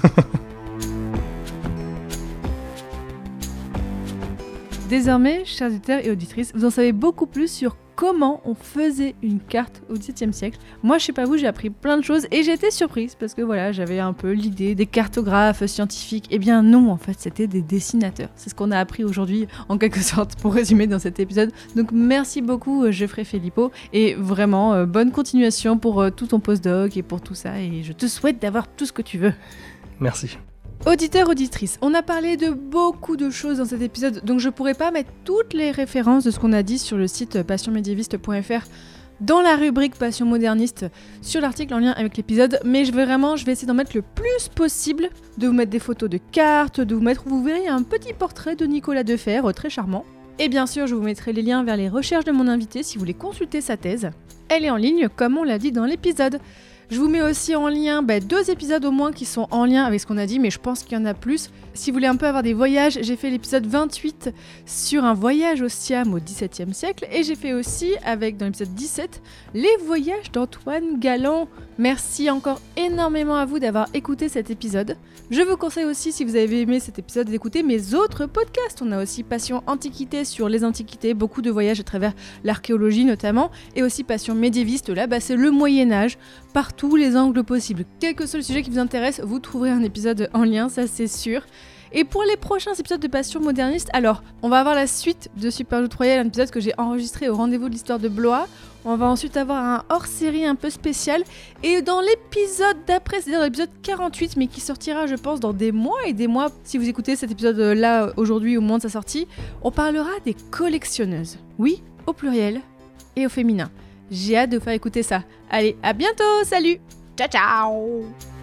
Désormais, chers auditeurs et auditrices, vous en savez beaucoup plus sur comment on faisait une carte au dix-septième siècle. Moi, je sais pas vous, j'ai appris plein de choses et j'ai été surprise parce que voilà, j'avais un peu l'idée des cartographes scientifiques. Eh bien non, en fait, c'était des dessinateurs. C'est ce qu'on a appris aujourd'hui, en quelque sorte, pour résumer dans cet épisode. Donc merci beaucoup, Geoffrey Philippot, et vraiment, euh, bonne continuation pour euh, tout ton postdoc et pour tout ça, et je te souhaite d'avoir tout ce que tu veux. Merci. Auditeurs, auditrices, on a parlé de beaucoup de choses dans cet épisode, donc je pourrais pas mettre toutes les références de ce qu'on a dit sur le site passion médiéviste point f r dans la rubrique Passion moderniste sur l'article en lien avec l'épisode, mais je vais vraiment, je vais essayer d'en mettre le plus possible, de vous mettre des photos de cartes, de vous mettre, vous verrez un petit portrait de Nicolas Defer, très charmant. Et bien sûr, je vous mettrai les liens vers les recherches de mon invité si vous voulez consulter sa thèse. Elle est en ligne, comme on l'a dit dans l'épisode. Je vous mets aussi en lien bah, deux épisodes au moins qui sont en lien avec ce qu'on a dit, mais je pense qu'il y en a plus. Si vous voulez un peu avoir des voyages, j'ai fait l'épisode vingt-huit sur un voyage au Siam au dix-septième siècle, et j'ai fait aussi, avec dans l'épisode dix-sept, les voyages d'Antoine Galland. Merci encore énormément à vous d'avoir écouté cet épisode. Je vous conseille aussi, si vous avez aimé cet épisode, d'écouter mes autres podcasts. On a aussi Passion Antiquité sur les Antiquités, beaucoup de voyages à travers l'archéologie notamment, et aussi Passion Médiéviste, là bah, c'est le Moyen-Âge, par tous les angles possibles. Quel que soit le sujet qui vous intéresse, vous trouverez un épisode en lien, ça c'est sûr. Et pour les prochains épisodes de Passion Moderniste, alors, on va avoir la suite de Super Joute Royale, un épisode que j'ai enregistré au rendez-vous de l'histoire de Blois. On va ensuite avoir un hors-série un peu spécial. Et dans l'épisode d'après, c'est-à-dire l'épisode quarante-huit, mais qui sortira, je pense, dans des mois et des mois, si vous écoutez cet épisode-là aujourd'hui au moment de sa sortie, on parlera des collectionneuses. Oui, au pluriel et au féminin. J'ai hâte de vous faire écouter ça. Allez, à bientôt, salut! Ciao, ciao!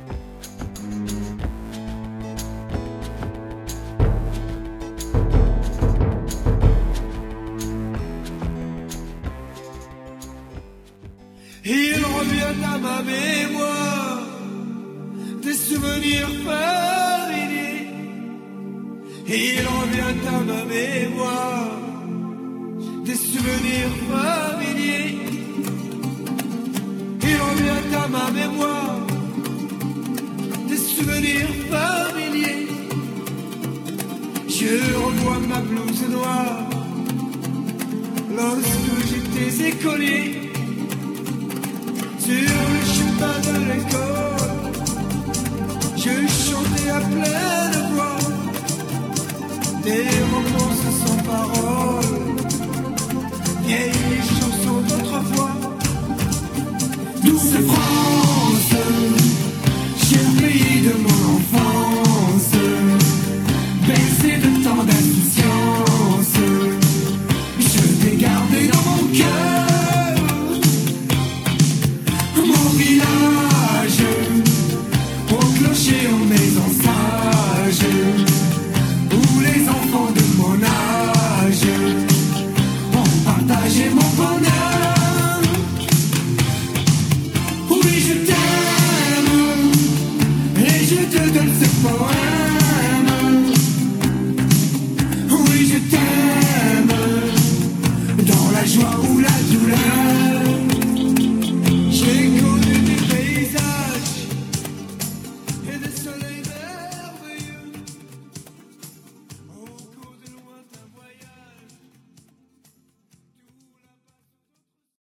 Il revient à ma mémoire des souvenirs familiers. Il revient à ma mémoire des souvenirs familiers. Il revient à ma mémoire des souvenirs familiers. Je revois ma blouse noire lorsque j'étais écolier. Sur le